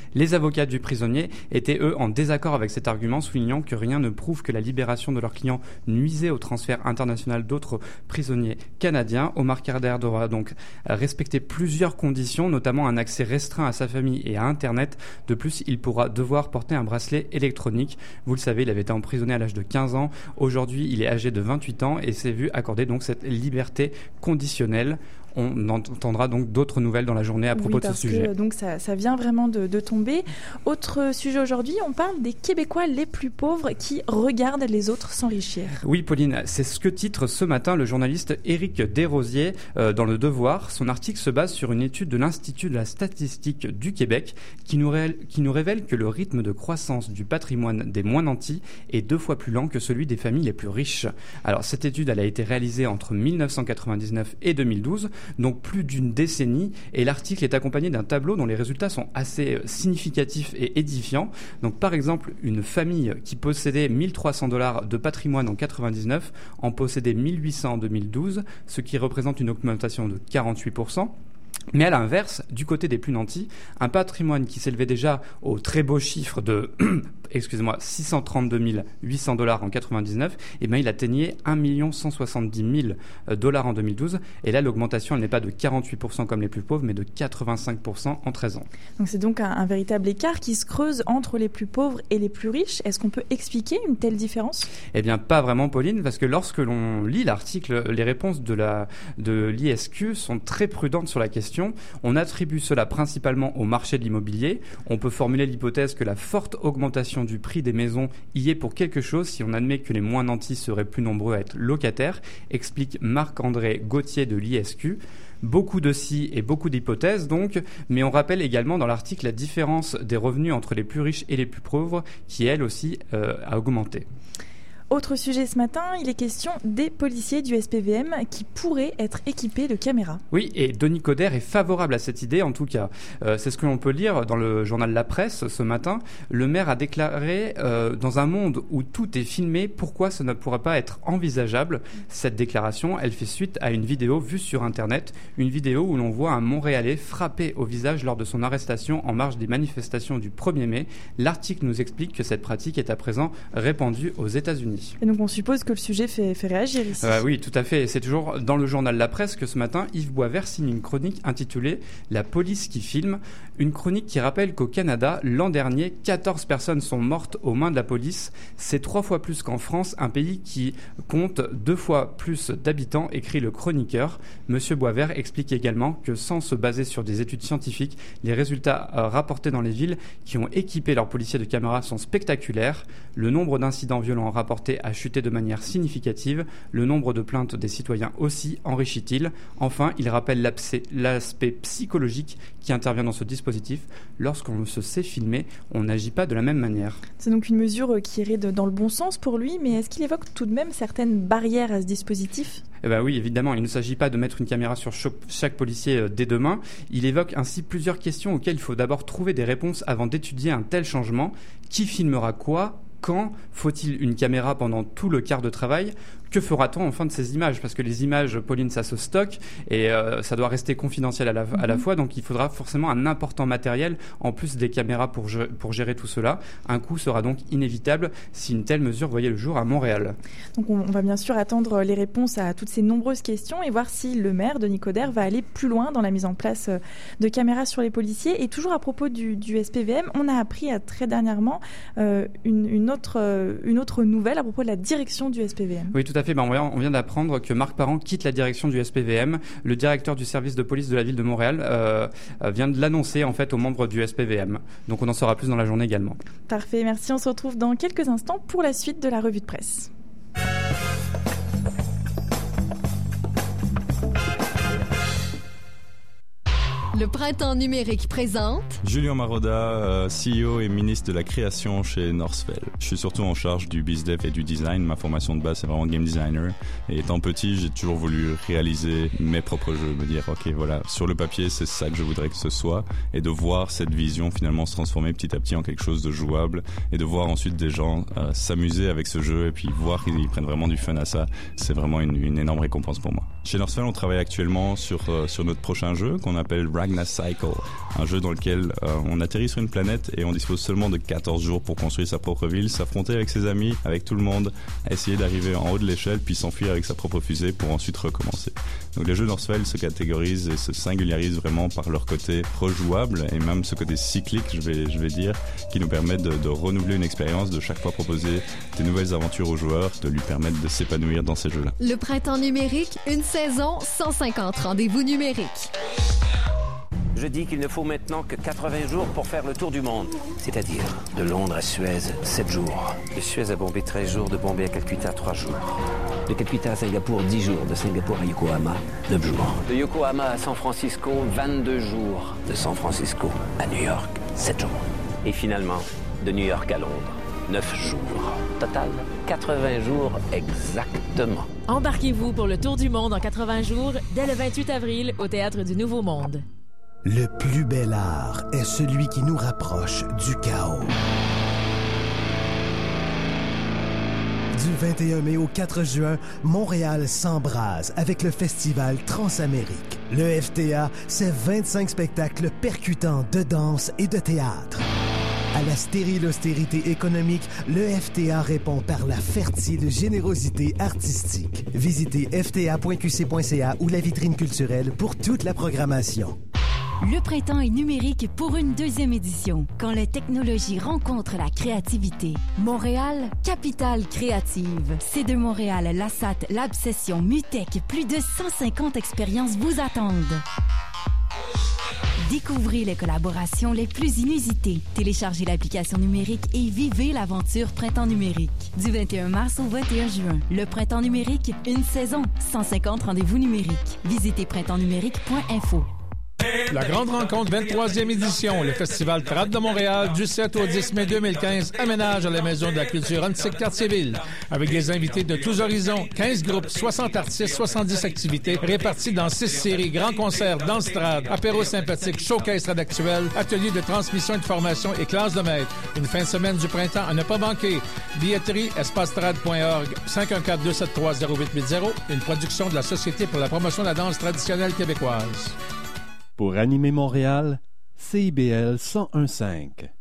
Les avocats du prisonnier étaient, eux, en désaccord avec cet argument, soulignant que rien ne prouve que la libération de leur client nuisait au transfert international d'autres prisonniers canadiens. Omar Khadr devra donc respecter plusieurs conditions, notamment un accès restreint à sa famille et à Internet. De plus, il pourra devoir porter un bracelet électronique. Vous le savez, il avait été emprisonné à l'âge de quinze ans. Aujourd'hui, il est âgé de vingt-huit ans et s'est vu accorder donc cette liberté conditionnelle. On entendra donc d'autres nouvelles dans la journée à propos oui, de ce parce sujet. Que, donc ça, ça vient vraiment de, de tomber. Autre sujet aujourd'hui, on parle des Québécois les plus pauvres qui regardent les autres s'enrichir. Oui, Pauline, c'est ce que titre ce matin le journaliste Éric Desrosiers euh, dans Le Devoir. Son article se base sur une étude de l'Institut de la statistique du Québec qui nous, ré- qui nous révèle que le rythme de croissance du patrimoine des moins nantis est deux fois plus lent que celui des familles les plus riches. Alors cette étude, elle a été réalisée entre dix-neuf cent quatre-vingt-dix-neuf et deux mille douze. Donc plus d'une décennie, et l'article est accompagné d'un tableau dont les résultats sont assez significatifs et édifiants. Donc par exemple, une famille qui possédait mille trois cents dollars de patrimoine en quatre-vingt-dix-neuf en possédait mille huit cents en deux mille douze, ce qui représente une augmentation de quarante-huit pour cent. Mais à l'inverse, du côté des plus nantis, un patrimoine qui s'élevait déjà au très beau chiffre de excusez-moi, six cent trente-deux mille huit cents dollars en quatre-vingt-dix-neuf, et bien il atteignait un million cent soixante-dix mille dollars en deux mille douze. Et là, l'augmentation, elle n'est pas de quarante-huit pour cent comme les plus pauvres, mais de quatre-vingt-cinq pour cent en treize ans. Donc c'est donc un, un véritable écart qui se creuse entre les plus pauvres et les plus riches. Est-ce qu'on peut expliquer une telle différence ? Eh bien, pas vraiment, Pauline, parce que lorsque l'on lit l'article, les réponses de, la, de l'I S Q sont très prudentes sur la question. On attribue cela principalement au marché de l'immobilier. On peut formuler l'hypothèse que la forte augmentation du prix des maisons y est pour quelque chose si on admet que les moins nantis seraient plus nombreux à être locataires, explique Marc-André Gauthier de l'I S Q. Beaucoup de si et beaucoup d'hypothèses donc, mais on rappelle également dans l'article la différence des revenus entre les plus riches et les plus pauvres qui, elle aussi, euh, a augmenté. Autre sujet ce matin, il est question des policiers du S P V M qui pourraient être équipés de caméras. Oui, et Denis Coderre est favorable à cette idée, en tout cas. Euh, c'est ce que l'on peut lire dans le journal La Presse ce matin. Le maire a déclaré euh, « Dans un monde où tout est filmé, pourquoi ça ne pourrait pas être envisageable ?» Cette déclaration, elle fait suite à une vidéo vue sur Internet, une vidéo où l'on voit un Montréalais frappé au visage lors de son arrestation en marge des manifestations du premier mai. L'article nous explique que cette pratique est à présent répandue aux États-Unis. Et donc on suppose que le sujet fait, fait réagir ici. Euh, oui, tout à fait. C'est toujours dans le journal La Presse que ce matin, Yves Boisvert signe une chronique intitulée « La police qui filme ». Une chronique qui rappelle qu'au Canada, l'an dernier, quatorze personnes sont mortes aux mains de la police. C'est trois fois plus qu'en France, un pays qui compte deux fois plus d'habitants, écrit le chroniqueur. Monsieur Boisvert explique également que sans se baser sur des études scientifiques, les résultats euh, rapportés dans les villes qui ont équipé leurs policiers de caméras sont spectaculaires. Le nombre d'incidents violents rapportés a chuté de manière significative. Le nombre de plaintes des citoyens aussi enrichit-il. Enfin, il rappelle l'aspect psychologique qui intervient dans ce dispositif. Lorsqu'on se sait filmer, on n'agit pas de la même manière. C'est donc une mesure qui irait de, dans le bon sens pour lui, mais est-ce qu'il évoque tout de même certaines barrières à ce dispositif ? Eh ben oui, évidemment, il ne s'agit pas de mettre une caméra sur chaque policier dès demain. Il évoque ainsi plusieurs questions auxquelles il faut d'abord trouver des réponses avant d'étudier un tel changement. Qui filmera quoi ? Quand faut-il une caméra pendant tout le quart de travail ? Que fera-t-on enfin de ces images ? Parce que les images, Pauline, ça se stocke et euh, ça doit rester confidentiel à la, à la fois. Donc il faudra forcément un important matériel en plus des caméras pour, pour gérer tout cela. Un coût sera donc inévitable si une telle mesure voyait le jour à Montréal. Donc on, on va bien sûr attendre les réponses à toutes ces nombreuses questions et voir si le maire, Denis Coderre, va aller plus loin dans la mise en place de caméras sur les policiers. Et toujours à propos du, du S P V M, on a appris à, très dernièrement euh, une, une, autre, euh, une autre nouvelle à propos de la direction du S P V M. Oui, tout à fait. Ben, on vient d'apprendre que Marc Parent quitte la direction du S P V M. Le directeur du service de police de la ville de Montréal euh, vient de l'annoncer en fait aux membres du S P V M. Donc on en saura plus dans la journée également. Parfait, merci. On se retrouve dans quelques instants pour la suite de la revue de presse. Le printemps numérique présente Julien Maroda, euh, C E O et ministre de la création chez Northfell. Je suis surtout en charge du bizdev et du design. Ma formation de base, c'est vraiment game designer. Et étant petit, j'ai toujours voulu réaliser mes propres jeux, me dire, ok, voilà, sur le papier, c'est ça que je voudrais que ce soit. Et de voir cette vision finalement se transformer petit à petit en quelque chose de jouable. Et de voir ensuite des gens euh, s'amuser avec ce jeu et puis voir qu'ils prennent vraiment du fun à ça. C'est vraiment une, une énorme récompense pour moi. Chez Northfell, on travaille actuellement sur, euh, sur notre prochain jeu qu'on appelle Rag Magna Cycle, un jeu dans lequel euh, on atterrit sur une planète et on dispose seulement de quatorze jours pour construire sa propre ville, s'affronter avec ses amis, avec tout le monde, essayer d'arriver en haut de l'échelle puis s'enfuir avec sa propre fusée pour ensuite recommencer. Donc les jeux Northvale se catégorisent et se singularisent vraiment par leur côté rejouable et même ce côté cyclique, je vais, je vais dire, qui nous permet de, de renouveler une expérience, de chaque fois proposer des nouvelles aventures aux joueurs, de lui permettre de s'épanouir dans ces jeux-là. Le printemps numérique, une saison, cent cinquante rendez-vous numériques. Je dis qu'il ne faut maintenant que quatre-vingts jours pour faire le tour du monde. C'est-à-dire de Londres à Suez, sept jours. De Suez à Bombay, treize jours. De Bombay à Calcutta, trois jours. De Calcutta à Singapour, dix jours. De Singapour à Yokohama, neuf jours. De Yokohama à San Francisco, vingt-deux jours. De San Francisco à New York, sept jours. Et finalement, de New York à Londres, neuf jours. Total, quatre-vingts jours exactement. Embarquez-vous pour le tour du monde en quatre-vingts jours dès le vingt-huit avril au Théâtre du Nouveau Monde. Le plus bel art est celui qui nous rapproche du chaos. Du vingt et un mai au quatre juin, Montréal s'embrase avec le festival Transamérique. Le F T A, c'est vingt-cinq spectacles percutants de danse et de théâtre. À la stérile austérité économique, le F T A répond par la fertile générosité artistique. Visitez f t a point q c point c a ou la vitrine culturelle pour toute la programmation. Le printemps est numérique pour une deuxième édition, quand les technologies rencontrent la créativité. Montréal, capitale créative. C deux Montréal, l'Assat, l'Absession, Mutec, plus de cent cinquante expériences vous attendent. Découvrez les collaborations les plus inusitées. Téléchargez l'application numérique et vivez l'aventure Printemps numérique. Du vingt et un mars au vingt et un juin. Le Printemps numérique, une saison, cent cinquante rendez-vous numériques. Visitez printemps numérique point info. La grande rencontre vingt-troisième édition, le Festival Trad de Montréal, du sept au dix mai deux mille quinze, aménage à la Maison de la Culture Antique Quartier-Ville. Avec des invités de tous horizons, quinze groupes, soixante artistes, soixante-dix activités, réparties dans six séries, grands concerts, danse trad, apéro sympathique, showcase trad actuel, ateliers de transmission et de formation et classes de maître. Une fin de semaine du printemps à ne pas manquer. Billetterie, espacetrad point org, cinq un quatre, deux sept trois, zéro huit huit zéro, une production de la Société pour la promotion de la danse traditionnelle québécoise. Pour animer Montréal, C I B L cent un virgule cinq.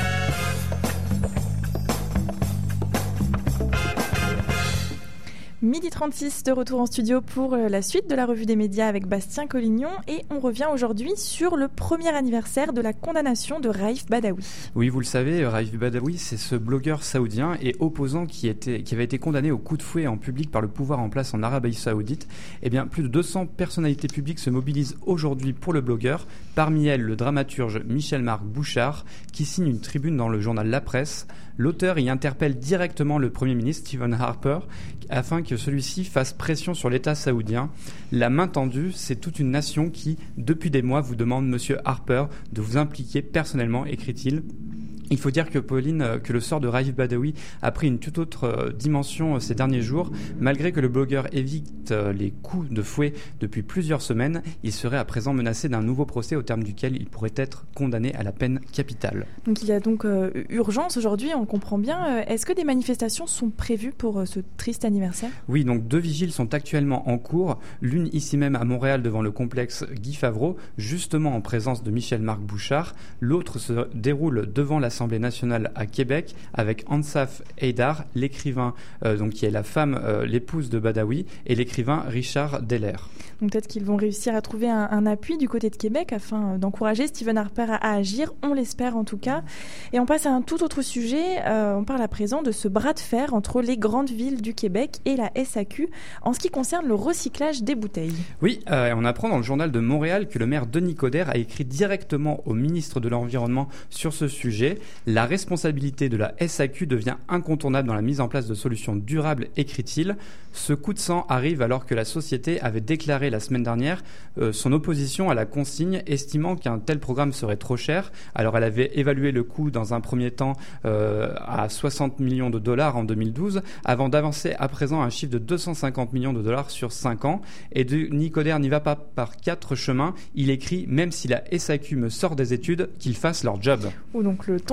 midi trente-six, de retour en studio pour la suite de la revue des médias avec Bastien Collignon. Et on revient aujourd'hui sur le premier anniversaire de la condamnation de Raif Badawi. Oui, vous le savez, Raif Badawi, c'est ce blogueur saoudien et opposant qui, était, qui avait été condamné au coup de fouet en public par le pouvoir en place en Arabie Saoudite. Eh bien, plus de deux cents personnalités publiques se mobilisent aujourd'hui pour le blogueur. Parmi elles, le dramaturge Michel-Marc Bouchard, qui signe une tribune dans le journal La Presse. L'auteur y interpelle directement le Premier ministre Stephen Harper afin que celui-ci fasse pression sur l'État saoudien. La main tendue, c'est toute une nation qui, depuis des mois, vous demande, Monsieur Harper, de vous impliquer personnellement, écrit-il. Il faut dire que Pauline, que le sort de Raif Badawi a pris une toute autre dimension ces derniers jours. Malgré que le blogueur évite les coups de fouet depuis plusieurs semaines, il serait à présent menacé d'un nouveau procès au terme duquel il pourrait être condamné à la peine capitale. Donc il y a donc euh, urgence aujourd'hui, on comprend bien. Est-ce que des manifestations sont prévues pour euh, ce triste anniversaire ? Oui, donc deux vigiles sont actuellement en cours. L'une ici même à Montréal devant le complexe Guy Favreau, justement en présence de Michel-Marc Bouchard. L'autre se déroule devant la l'Assemblée nationale à Québec avec Ansaf Haidar, l'écrivain euh, donc qui est la femme, euh, l'épouse de Badawi, et l'écrivain Richard Deller. Donc peut-être qu'ils vont réussir à trouver un, un appui du côté de Québec afin d'encourager Stephen Harper à, à agir, on l'espère en tout cas. Et on passe à un tout autre sujet, euh, on parle à présent de ce bras de fer entre les grandes villes du Québec et la S A Q en ce qui concerne le recyclage des bouteilles. Oui, euh, on apprend dans le journal de Montréal que le maire Denis Coderre a écrit directement au ministre de l'Environnement sur ce sujet. La responsabilité de la S A Q devient incontournable dans la mise en place de solutions durables, écrit-il. Ce coup de sang arrive alors que la société avait déclaré la semaine dernière euh, son opposition à la consigne, estimant qu'un tel programme serait trop cher. Alors elle avait évalué le coût dans un premier temps euh, à soixante millions de dollars en deux mille douze, avant d'avancer à présent un chiffre de deux cent cinquante millions de dollars sur cinq ans. Et Denis Coderre n'y va pas par quatre chemins. Il écrit « Même si la S A Q me sort des études, qu'ils fassent leur job ». Ou donc le ton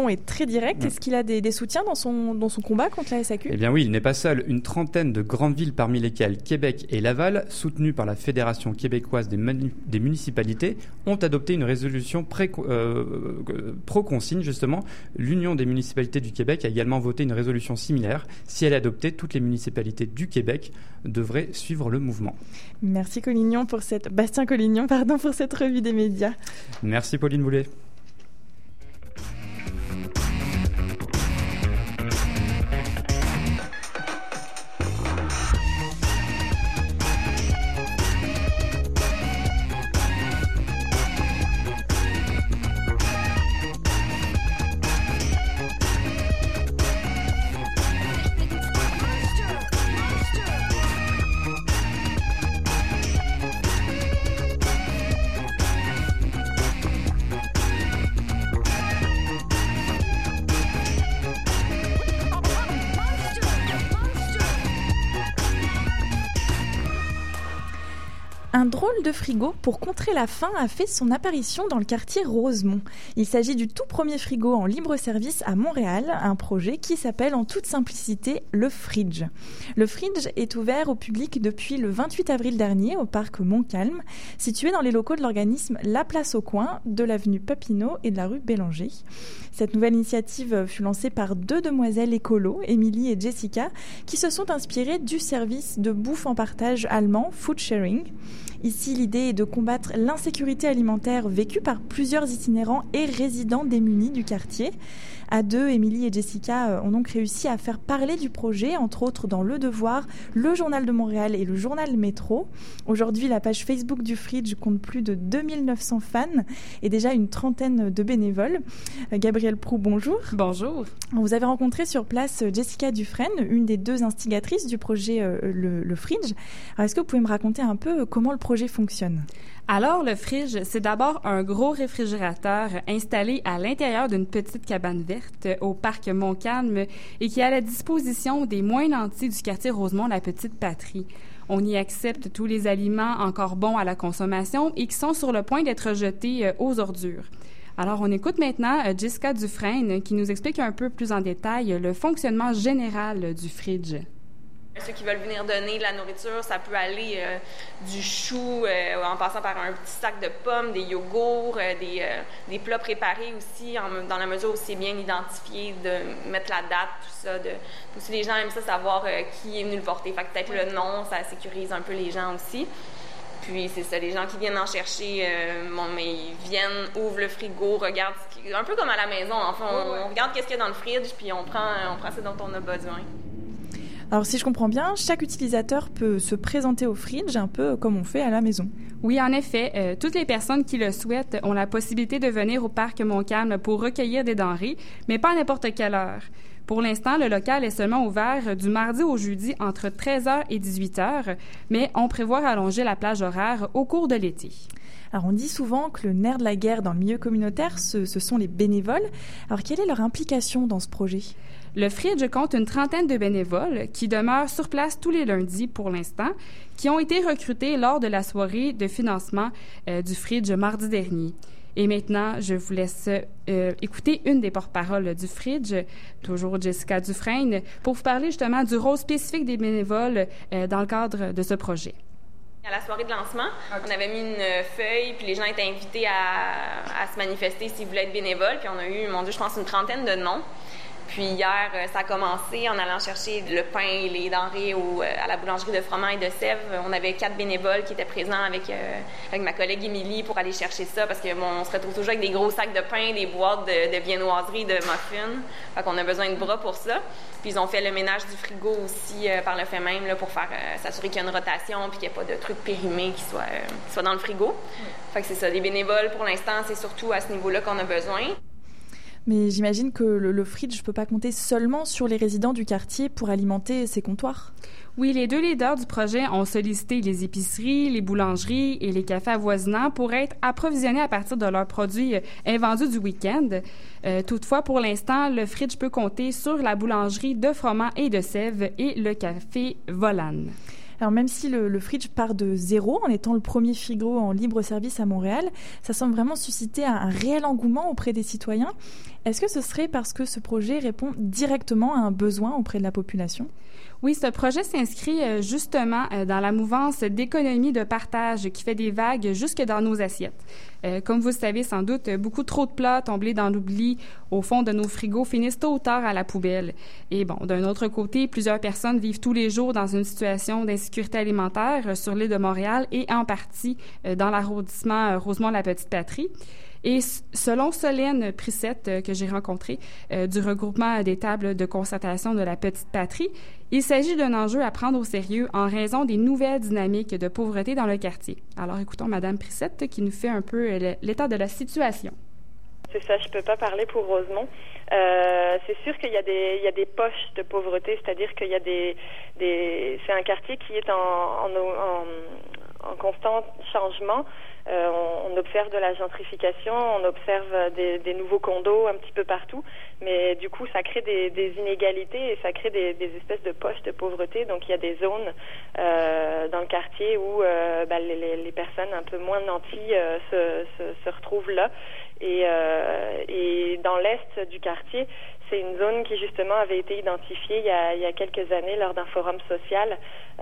ton est très direct. Est-ce qu'il a des, des soutiens dans son, dans son combat contre la S A Q? Eh bien oui, il n'est pas seul. Une trentaine de grandes villes, parmi lesquelles Québec et Laval, soutenues par la Fédération québécoise des, manu- des municipalités, ont adopté une résolution pré- euh, euh, pro-consigne, justement. L'Union des municipalités du Québec a également voté une résolution similaire. Si elle est adoptée, toutes les municipalités du Québec devraient suivre le mouvement. Merci Collignon pour cette... Bastien Collignon, pardon, pour cette revue des médias. Merci Pauline Boulet. Un drôle de frigo pour contrer la faim a fait son apparition dans le quartier Rosemont. Il s'agit du tout premier frigo en libre service à Montréal, un projet qui s'appelle en toute simplicité le Fridge. Le Fridge est ouvert au public depuis le vingt-huit avril dernier au parc Montcalm, situé dans les locaux de l'organisme La Place au Coin de l'avenue Papineau et de la rue Bélanger. Cette nouvelle initiative fut lancée par deux demoiselles écolos, Émilie et Jessica, qui se sont inspirées du service de bouffe en partage allemand Food Sharing. Ici, l'idée est de combattre l'insécurité alimentaire vécue par plusieurs itinérants et résidents démunis du quartier. À deux, Émilie et Jessica ont donc réussi à faire parler du projet, entre autres dans Le Devoir, le Journal de Montréal et le Journal Métro. Aujourd'hui, la page Facebook du Fridge compte plus de deux mille neuf cents fans et déjà une trentaine de bénévoles. Gabrielle Proux, bonjour. Bonjour. Vous avez rencontré sur place Jessica Dufresne, une des deux instigatrices du projet euh, le, le Fridge. Alors, est-ce que vous pouvez me raconter un peu comment le projet fonctionne? Alors, le Fridge, c'est d'abord un gros réfrigérateur installé à l'intérieur d'une petite cabane verte au parc Montcalm et qui est à la disposition des moins nantis du quartier Rosemont, la Petite Patrie. On y accepte tous les aliments encore bons à la consommation et qui sont sur le point d'être jetés aux ordures. Alors, on écoute maintenant Jessica Dufresne qui nous explique un peu plus en détail le fonctionnement général du Fridge. Ceux qui veulent venir donner de la nourriture, ça peut aller euh, du chou euh, en passant par un petit sac de pommes, des yogourts, euh, des, euh, des plats préparés aussi, en, dans la mesure où c'est bien identifié, de mettre la date, tout ça. De, aussi, les gens aiment ça savoir euh, qui est venu le porter. Fait que peut-être le nom, ça sécurise un peu les gens aussi. Puis c'est ça, les gens qui viennent en chercher, euh, bon, mais ils viennent, ouvrent le frigo, regardent, ce qui, un peu comme à la maison. Enfin, on, on regarde qu'est-ce qu'il y a dans le fridge, puis on prend, on prend ce dont on a besoin. Alors, si je comprends bien, chaque utilisateur peut se présenter au Fridge un peu comme on fait à la maison. Oui, en effet. Euh, toutes les personnes qui le souhaitent ont la possibilité de venir au parc Montcalm pour recueillir des denrées, mais pas à n'importe quelle heure. Pour l'instant, le local est seulement ouvert du mardi au jeudi entre treize heures et dix-huit heures, mais on prévoit allonger la plage horaire au cours de l'été. Alors, on dit souvent que le nerf de la guerre dans le milieu communautaire, ce, ce sont les bénévoles. Alors, quelle est leur implication dans ce projet? Le Fridge compte une trentaine de bénévoles qui demeurent sur place tous les lundis pour l'instant, qui ont été recrutés lors de la soirée de financement euh, du Fridge mardi dernier. Et maintenant, je vous laisse euh, écouter une des porte-paroles du Fridge, toujours Jessica Dufresne, pour vous parler justement du rôle spécifique des bénévoles euh, dans le cadre de ce projet. À la soirée de lancement, okay. On avait mis une feuille, puis les gens étaient invités à, à se manifester s'ils voulaient être bénévoles, puis on a eu, mon Dieu, je pense une trentaine de noms. Puis hier, ça a commencé en allant chercher le pain et les denrées au, à la boulangerie de Froment et de Sèvres. On avait quatre bénévoles qui étaient présents avec, euh, avec ma collègue Émilie pour aller chercher ça parce que bon, on se retrouve toujours avec des gros sacs de pain, des boîtes de, de viennoiserie, de muffins. Fait qu'on a besoin de bras pour ça. Puis ils ont fait le ménage du frigo aussi euh, par le fait même là, pour faire euh, s'assurer qu'il y a une rotation puis qu'il n'y ait pas de trucs périmés qui soient, euh, qui soient dans le frigo. Mm. Fait que c'est ça, les bénévoles pour l'instant, c'est surtout à ce niveau-là qu'on a besoin. Mais j'imagine que le, le Fridge ne peut pas compter seulement sur les résidents du quartier pour alimenter ses comptoirs. Oui, les deux leaders du projet ont sollicité les épiceries, les boulangeries et les cafés avoisinants pour être approvisionnés à partir de leurs produits invendus du week-end. Euh, toutefois, pour l'instant, le Fridge peut compter sur la boulangerie de Froment et de Sèvres et le café Volane. Alors même si le, le Fridge part de zéro, en étant le premier frigo en libre service à Montréal, ça semble vraiment susciter un, un réel engouement auprès des citoyens. Est-ce que ce serait parce que ce projet répond directement à un besoin auprès de la population? Oui, ce projet s'inscrit euh, justement euh, dans la mouvance d'économie de partage qui fait des vagues jusque dans nos assiettes. Euh, comme vous le savez sans doute, beaucoup trop de plats tombés dans l'oubli au fond de nos frigos finissent tôt ou tard à la poubelle. Et bon, d'un autre côté, plusieurs personnes vivent tous les jours dans une situation d'insécurité alimentaire euh, sur l'île de Montréal et en partie euh, dans l'arrondissement euh, Rosemont-la-Petite-Patrie. Et selon Solène Prissette, euh, que j'ai rencontrée, euh, du regroupement des tables de concertation de la Petite Patrie, il s'agit d'un enjeu à prendre au sérieux en raison des nouvelles dynamiques de pauvreté dans le quartier. Alors écoutons Madame Prissette qui nous fait un peu l'état de la situation. C'est ça, je peux pas parler pour Rosemont. Euh, c'est sûr qu'il y a des il y a des poches de pauvreté, c'est-à-dire qu'il y a des des c'est un quartier qui est en en, en, en constant changement. Euh, on, on observe de la gentrification, on observe des, des nouveaux condos un petit peu partout, mais du coup ça crée des, des inégalités et ça crée des, des espèces de poches de pauvreté. Donc il y a des zones euh, dans le quartier où euh, ben, les, les personnes un peu moins nanties euh, se, se, se retrouvent là. Et, euh, et dans l'est du quartier, c'est une zone qui justement avait été identifiée il y a, il y a quelques années lors d'un forum social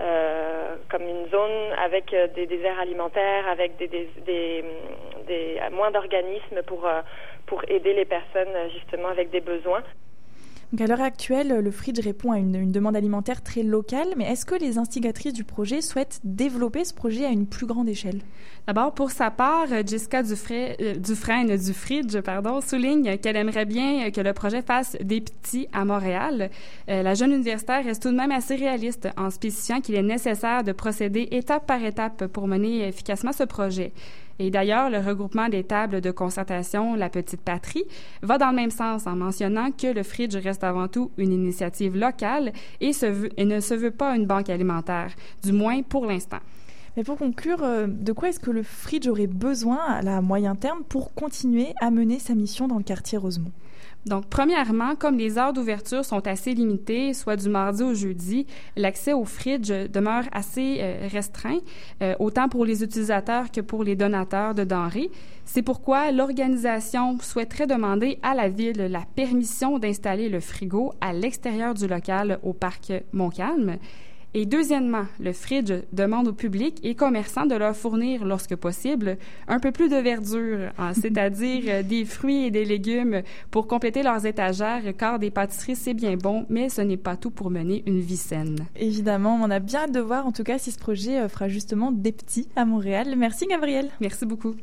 euh, comme une zone avec des déserts alimentaires, avec des, des, des, des moins d'organismes pour, pour aider les personnes justement avec des besoins. Donc à l'heure actuelle, le Fridge répond à une, une demande alimentaire très locale, mais est-ce que les instigatrices du projet souhaitent développer ce projet à une plus grande échelle? D'abord, pour sa part, Jessica Dufresne, euh, Dufresne du Fridge pardon, souligne qu'elle aimerait bien que le projet fasse des petits à Montréal. Euh, la jeune universitaire reste tout de même assez réaliste en spécifiant qu'il est nécessaire de procéder étape par étape pour mener efficacement ce projet. Et d'ailleurs, le regroupement des tables de concertation La Petite Patrie va dans le même sens en mentionnant que le Fridge reste avant tout une initiative locale et, se veut, et ne se veut pas une banque alimentaire, du moins pour l'instant. Mais pour conclure, de quoi est-ce que le Fridge aurait besoin à la moyen terme pour continuer à mener sa mission dans le quartier Rosemont? Donc, premièrement, comme les heures d'ouverture sont assez limitées, soit du mardi au jeudi, l'accès au Fridge demeure assez euh, restreint, euh, autant pour les utilisateurs que pour les donateurs de denrées. C'est pourquoi l'organisation souhaiterait demander à la Ville la permission d'installer le frigo à l'extérieur du local au parc Montcalm. Et deuxièmement, le Fridge demande au public et commerçants de leur fournir, lorsque possible, un peu plus de verdure, hein, c'est-à-dire des fruits et des légumes pour compléter leurs étagères, car des pâtisseries, c'est bien bon, mais ce n'est pas tout pour mener une vie saine. Évidemment, on a bien hâte de voir, en tout cas, si ce projet fera justement des petits à Montréal. Merci, Gabrielle. Merci beaucoup.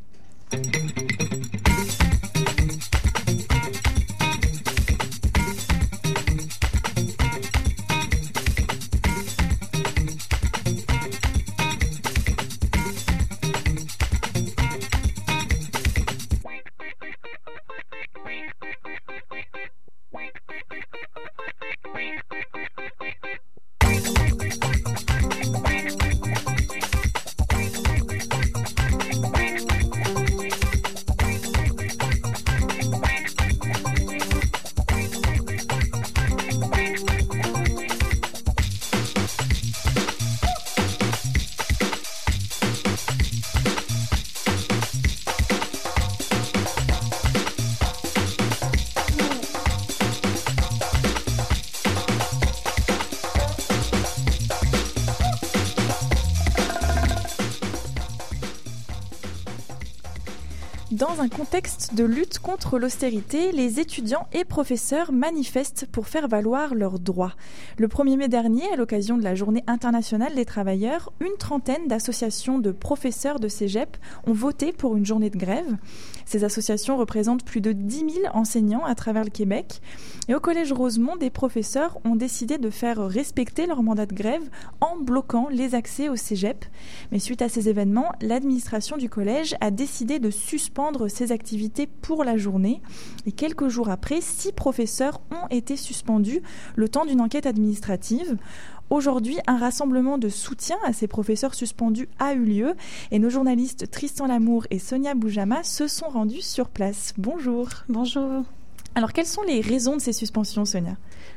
Dans un contexte de lutte contre l'austérité, les étudiants et professeurs manifestent pour faire valoir leurs droits. Le premier mai dernier, à l'occasion de la Journée internationale des travailleurs, une trentaine d'associations de professeurs de cégep ont voté pour une journée de grève. Ces associations représentent plus de dix mille enseignants à travers le Québec. Et au Collège Rosemont, des professeurs ont décidé de faire respecter leur mandat de grève en bloquant les accès au cégep. Mais suite à ces événements, l'administration du collège a décidé de suspendre ses activités pour la journée. Et quelques jours après, six professeurs ont été suspendus le temps d'une enquête administrative. Aujourd'hui, un rassemblement de soutien à ces professeurs suspendus a eu lieu et nos journalistes Tristan Lamour et Sonia Boujama se sont rendus sur place. Bonjour. Bonjour. Alors, quelles sont les raisons de ces suspensions, Sonia ?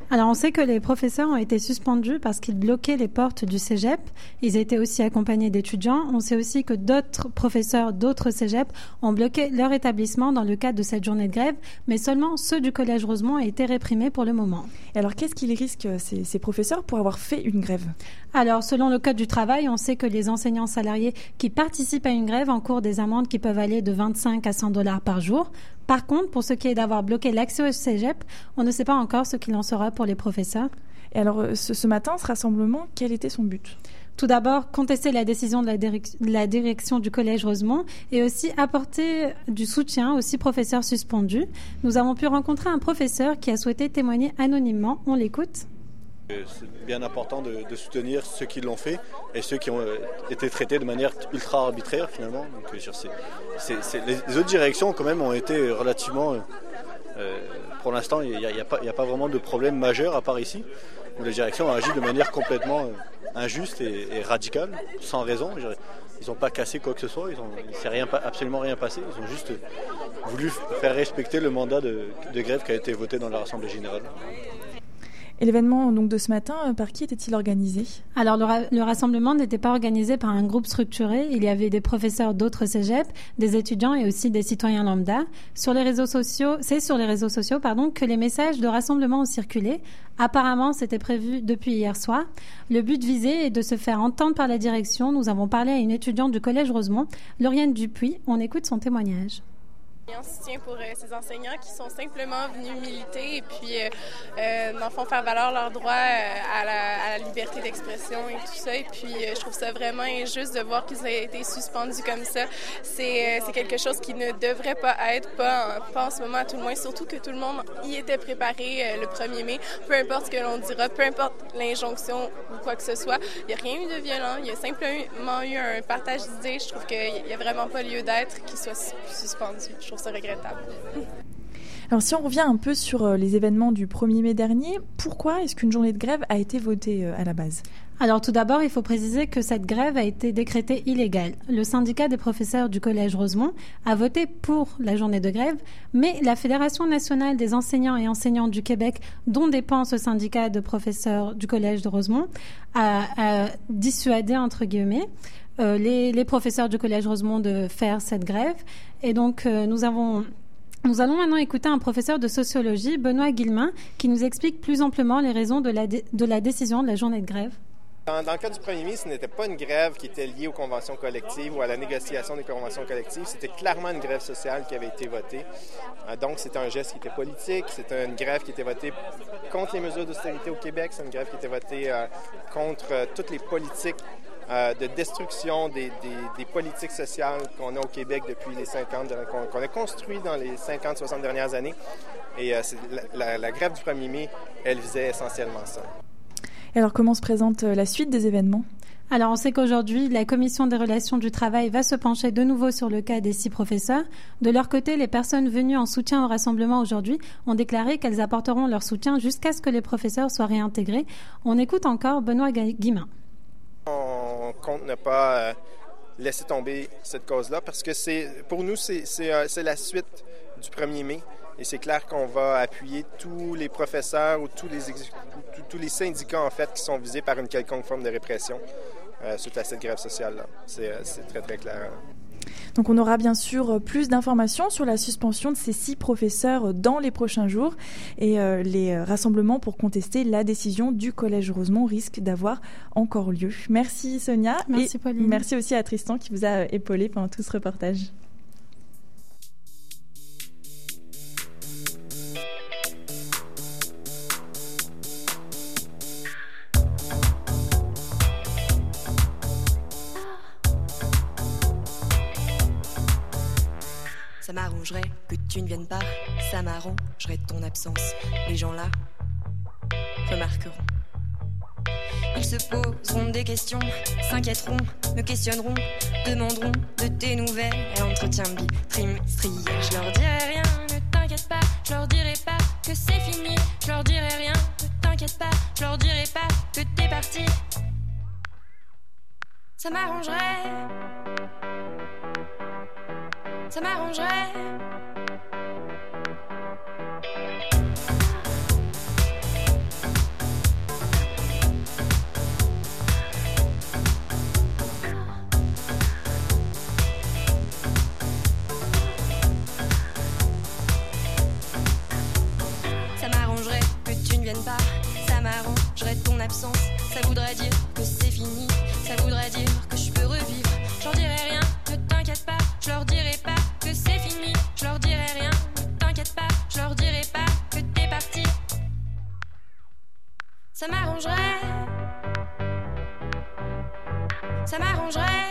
Alors, on sait que les professeurs ont été suspendus parce qu'ils bloquaient les portes du cégep. Ils étaient aussi accompagnés d'étudiants. On sait aussi que d'autres professeurs d'autres cégeps ont bloqué leur établissement dans le cadre de cette journée de grève, mais seulement ceux du Collège Rosemont ont été réprimés pour le moment. Et alors, qu'est-ce qu'ils risquent, ces, ces professeurs, pour avoir fait une grève? Alors, selon le Code du travail, on sait que les enseignants salariés qui participent à une grève encourent des amendes qui peuvent aller de vingt-cinq à cent dollars par jour. Par contre, pour ce qui est d'avoir bloqué l'accès au cégep, on ne sait pas encore ce qu'il en sera pour les professeurs. Et alors, ce, ce matin, ce rassemblement, quel était son but? Tout d'abord, contester la décision de la, direc- de la direction du Collège Rosemont et aussi apporter du soutien aux six professeurs suspendus. Nous avons pu rencontrer un professeur qui a souhaité témoigner anonymement. On l'écoute. C'est bien important de, de soutenir ceux qui l'ont fait et ceux qui ont euh, été traités de manière ultra arbitraire finalement. Donc, euh, c'est, c'est, c'est, les, les autres directions quand même ont été relativement... Euh, euh, pour l'instant, il n'y a, a, a pas vraiment de problème majeur à part ici, où les directions ont agi de manière complètement euh, injuste et, et radicale, sans raison. Ils n'ont pas cassé quoi que ce soit, il ne s'est rien, absolument rien passé. Ils ont juste voulu faire respecter le mandat de, de grève qui a été voté dans la Assemblée générale. Et l'événement donc, de ce matin, par qui était-il organisé? Alors, le, ra- le rassemblement n'était pas organisé par un groupe structuré. Il y avait des professeurs d'autres cégeps, des étudiants et aussi des citoyens lambda. Sur les réseaux sociaux, c'est sur les réseaux sociaux pardon, que les messages de rassemblement ont circulé. Apparemment, c'était prévu depuis hier soir. Le but visé est de se faire entendre par la direction. Nous avons parlé à une étudiante du Collège Rosemont, Lauriane Dupuis. On écoute son témoignage. En soutien pour euh, ces enseignants qui sont simplement venus militer et puis, euh, euh, dans le fond, faire valoir leurs droits euh, à, la, à la liberté d'expression et tout ça. Et puis, euh, je trouve ça vraiment injuste de voir qu'ils ont été suspendus comme ça. C'est, euh, c'est quelque chose qui ne devrait pas être, pas en, pas en ce moment à tout le moins, surtout que tout le monde y était préparé euh, le premier mai. Peu importe ce que l'on dira, peu importe l'injonction ou quoi que ce soit, il n'y a rien eu de violent. Il y a simplement eu un partage d'idées. Je trouve qu'il n'y a vraiment pas lieu d'être qu'ils soient suspendus. Je trouve ça regrettable. Alors si on revient un peu sur les événements du premier mai dernier, pourquoi est-ce qu'une journée de grève a été votée à la base? Alors tout d'abord, il faut préciser que cette grève a été décrétée illégale. Le syndicat des professeurs du Collège Rosemont a voté pour la journée de grève, mais la Fédération nationale des enseignants et enseignantes du Québec, dont dépend ce syndicat de professeurs du Collège de Rosemont, a, a dissuadé, entre guillemets, euh, les, les professeurs du Collège Rosemont de faire cette grève. Et donc, euh, nous avons... Nous allons maintenant écouter un professeur de sociologie, Benoît Guillemin, qui nous explique plus amplement les raisons de la, dé- de la décision de la journée de grève. Dans, dans le cas du premier mai, ce n'était pas une grève qui était liée aux conventions collectives ou à la négociation des conventions collectives. C'était clairement une grève sociale qui avait été votée. Euh, donc, c'était un geste qui était politique. C'était une grève qui était votée contre les mesures d'austérité au Québec. C'est une grève qui était votée euh, contre euh, toutes les politiques euh, de destruction des, des, des politiques sociales qu'on a au Québec depuis les cinquante, qu'on, qu'on a construit dans les cinquante soixante dernières années. Et euh, c'est, la, la, la grève du premier mai, elle visait essentiellement ça. Alors, comment se présente la suite des événements? Alors, on sait qu'aujourd'hui, la Commission des relations du travail va se pencher de nouveau sur le cas des six professeurs. De leur côté, les personnes venues en soutien au rassemblement aujourd'hui ont déclaré qu'elles apporteront leur soutien jusqu'à ce que les professeurs soient réintégrés. On écoute encore Benoît Guillemin. On compte ne pas euh, laisser tomber cette cause-là parce que c'est, pour nous, c'est, c'est, euh, c'est la suite du premier mai. Et c'est clair qu'on va appuyer tous les professeurs ou tous les, exé- tous, tous les syndicats, en fait, qui sont visés par une quelconque forme de répression euh, suite à cette grève sociale-là. C'est, euh, c'est très, très clair. Donc on aura bien sûr plus d'informations sur la suspension de ces six professeurs dans les prochains jours. Et euh, les rassemblements pour contester la décision du Collège Rosemont risquent d'avoir encore lieu. Merci Sonia. Merci et Pauline. Merci aussi à Tristan qui vous a épaulé pendant tout ce reportage. Ça m'arrangerait que tu ne viennes pas, ça m'arrangerait ton absence. Les gens là remarqueront. Ils se poseront des questions, s'inquiéteront, me questionneront, demanderont de tes nouvelles. Entretien bitrimestriel, je leur dirai rien, ne t'inquiète pas, je leur dirai pas que c'est fini, je leur dirai rien, ne t'inquiète pas, je leur dirai pas que t'es parti. Ça m'arrangerait. Ça m'arrangerait. m'arrangerait. Ça m'arrangerait.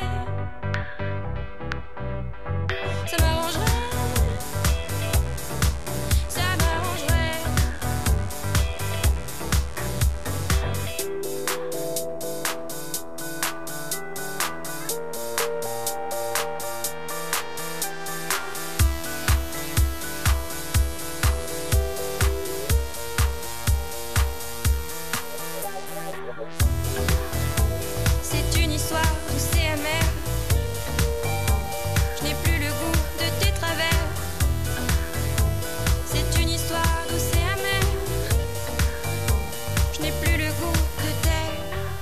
Ça m'arrangerait. Ça m'arrangerait. C'est une histoire douce et amère. Je n'ai plus le goût de tes travers. C'est une histoire douce et amère. Je n'ai plus le goût de tes.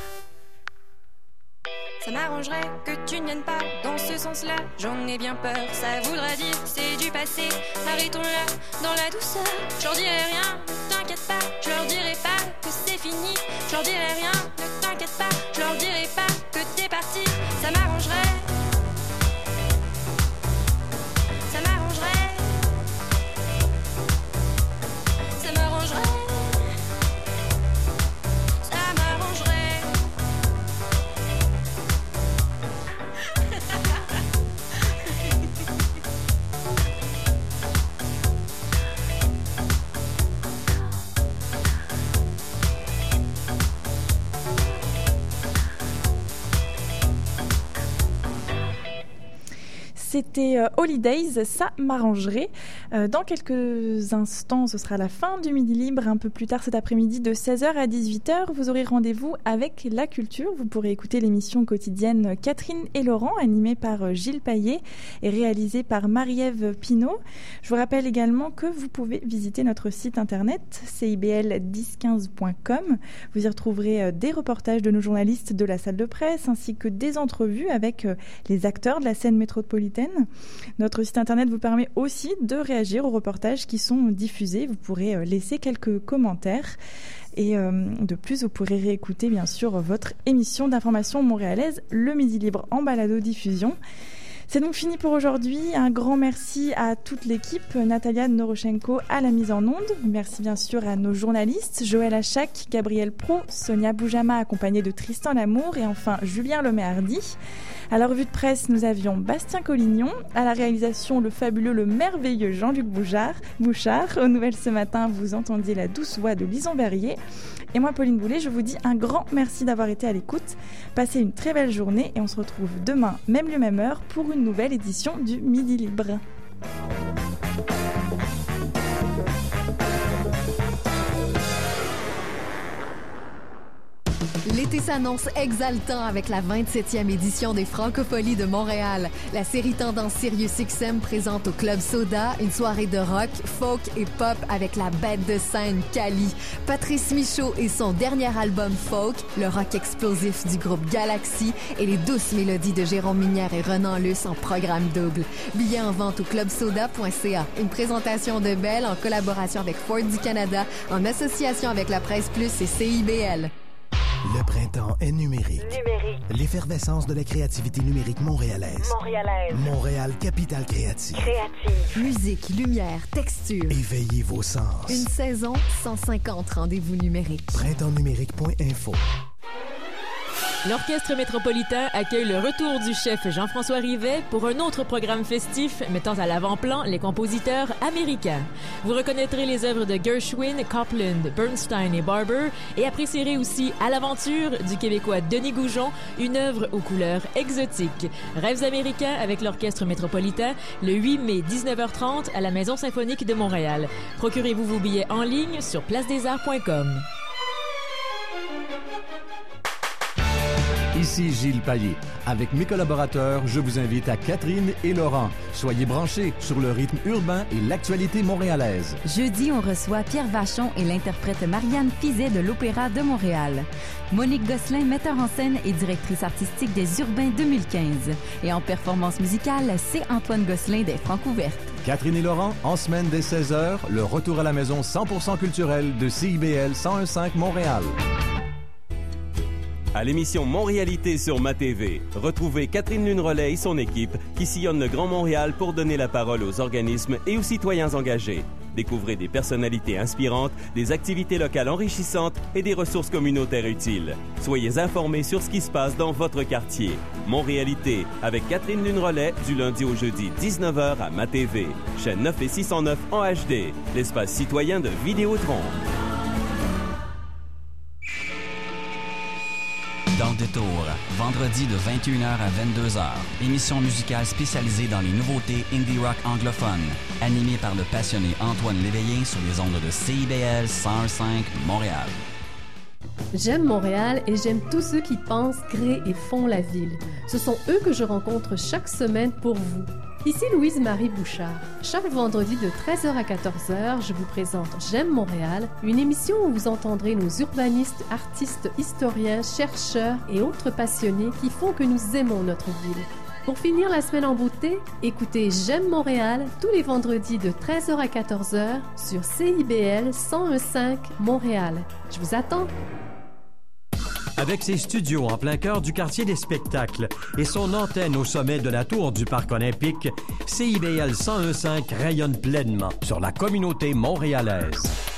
Ça m'arrangerait que tu ne viennes pas dans ce sens-là. J'en ai bien peur, ça voudra dire c'est du passé. Arrêtons-là dans la douceur. Je leur dirai rien, ne t'inquiète pas. Je leur dirai pas que c'est fini. Je leur dirai rien, ne t'inquiète pas. Je leur dirai pas que t'es parti. Ça m'arrangerait. Ça m'arrangerait. Ça m'arrangerait. Ça m'arrangerait. C'était euh, Holidays, ça m'arrangerait. Euh, dans quelques instants, ce sera la fin du Midi Libre. Un peu plus tard cet après-midi, de seize heures à dix-huit heures, vous aurez rendez-vous avec la culture. Vous pourrez écouter l'émission quotidienne Catherine et Laurent, animée par euh, Gilles Payet et réalisée par Marie-Ève Pinault. Je vous rappelle également que vous pouvez visiter notre site internet c i b l dix quinze point com. Vous y retrouverez euh, des reportages de nos journalistes de la salle de presse ainsi que des entrevues avec euh, les acteurs de la scène métropolitaine. Notre site internet vous permet aussi de réagir aux reportages qui sont diffusés. Vous pourrez laisser quelques commentaires. Et euh, de plus, vous pourrez réécouter bien sûr votre émission d'information montréalaise, le Midi Libre en balado-diffusion. C'est donc fini pour aujourd'hui. Un grand merci à toute l'équipe, Natalia Noroshenko à la mise en onde. Merci bien sûr à nos journalistes, Joël Achac, Gabriel Pro, Sonia Boujama accompagnée de Tristan Lamour et enfin Julien Leméhardy. À la revue de presse, nous avions Bastien Collignon. À la réalisation, le fabuleux, le merveilleux Jean-Luc Bouchard. Bouchard. Aux nouvelles ce matin, vous entendiez la douce voix de Lison Verrier. Et moi, Pauline Boulet, je vous dis un grand merci d'avoir été à l'écoute. Passez une très belle journée et on se retrouve demain, même lieu, même heure, pour une nouvelle édition du Midi Libre. L'été s'annonce exaltant avec la vingt-septième édition des Francopholies de Montréal. La série Tendance Sirius X M présente au Club Soda une soirée de rock, folk et pop avec la bête de scène Cali. Patrice Michaud et son dernier album folk, le rock explosif du groupe Galaxy et les douces mélodies de Jérôme Minière et Renan Luce en programme double. Billets en vente au club soda point c a. Une présentation de Belle en collaboration avec Ford du Canada en association avec La Presse Plus et C I B L. Le printemps est numérique. Numérique. L'effervescence de la créativité numérique montréalaise. Montréalaise. Montréal, capitale créative. Créative. Musique, lumière, texture. Éveillez vos sens. Une saison, cent cinquante rendez-vous numériques. printemps numérique point info. L'Orchestre métropolitain accueille le retour du chef Jean-François Rivet pour un autre programme festif mettant à l'avant-plan les compositeurs américains. Vous reconnaîtrez les œuvres de Gershwin, Copland, Bernstein et Barber et apprécierez aussi À l'aventure du Québécois Denis Goujon, une œuvre aux couleurs exotiques. Rêves américains avec l'Orchestre métropolitain le huit mai dix-neuf heures trente à la Maison symphonique de Montréal. Procurez-vous vos billets en ligne sur place des arts point com. Ici Gilles Payet. Avec mes collaborateurs, je vous invite à Catherine et Laurent. Soyez branchés sur le rythme urbain et l'actualité montréalaise. Jeudi, on reçoit Pierre Vachon et l'interprète Marianne Fizet de l'Opéra de Montréal. Monique Gosselin, metteur en scène et directrice artistique des Urbains deux mille quinze. Et en performance musicale, c'est Antoine Gosselin des Francs ouvertes. Catherine et Laurent, en semaine dès seize heures, le retour à la maison cent pour cent culturel de C I B L cent un virgule cinq Montréal. À l'émission Montréalité sur Ma T V, retrouvez Catherine Lune-Relais et son équipe qui sillonnent le Grand Montréal pour donner la parole aux organismes et aux citoyens engagés. Découvrez des personnalités inspirantes, des activités locales enrichissantes et des ressources communautaires utiles. Soyez informés sur ce qui se passe dans votre quartier. Montréalité, avec Catherine Lune-Rollet, du lundi au jeudi, dix-neuf heures à MaTV. Chaîne neuf et six cent neuf en H D. L'espace citoyen de Vidéotron. Dans Détour, vendredi de vingt et une heures à vingt-deux heures. Émission musicale spécialisée dans les nouveautés indie rock anglophones. Animée par le passionné Antoine Léveillé sur les ondes de C I B L cent un virgule cinq Montréal. J'aime Montréal et j'aime tous ceux qui pensent, créent et font la ville. Ce sont eux que je rencontre chaque semaine pour vous. Ici Louise-Marie Bouchard. Chaque vendredi de treize heures à quatorze heures, je vous présente J'aime Montréal, une émission où vous entendrez nos urbanistes, artistes, historiens, chercheurs et autres passionnés qui font que nous aimons notre ville. Pour finir la semaine en beauté, écoutez J'aime Montréal tous les vendredis de treize heures à quatorze heures sur C I B L cent un virgule cinq Montréal. Je vous attends! Avec ses studios en plein cœur du quartier des spectacles et son antenne au sommet de la tour du Parc olympique, C I B L cent un virgule cinq rayonne pleinement sur la communauté montréalaise.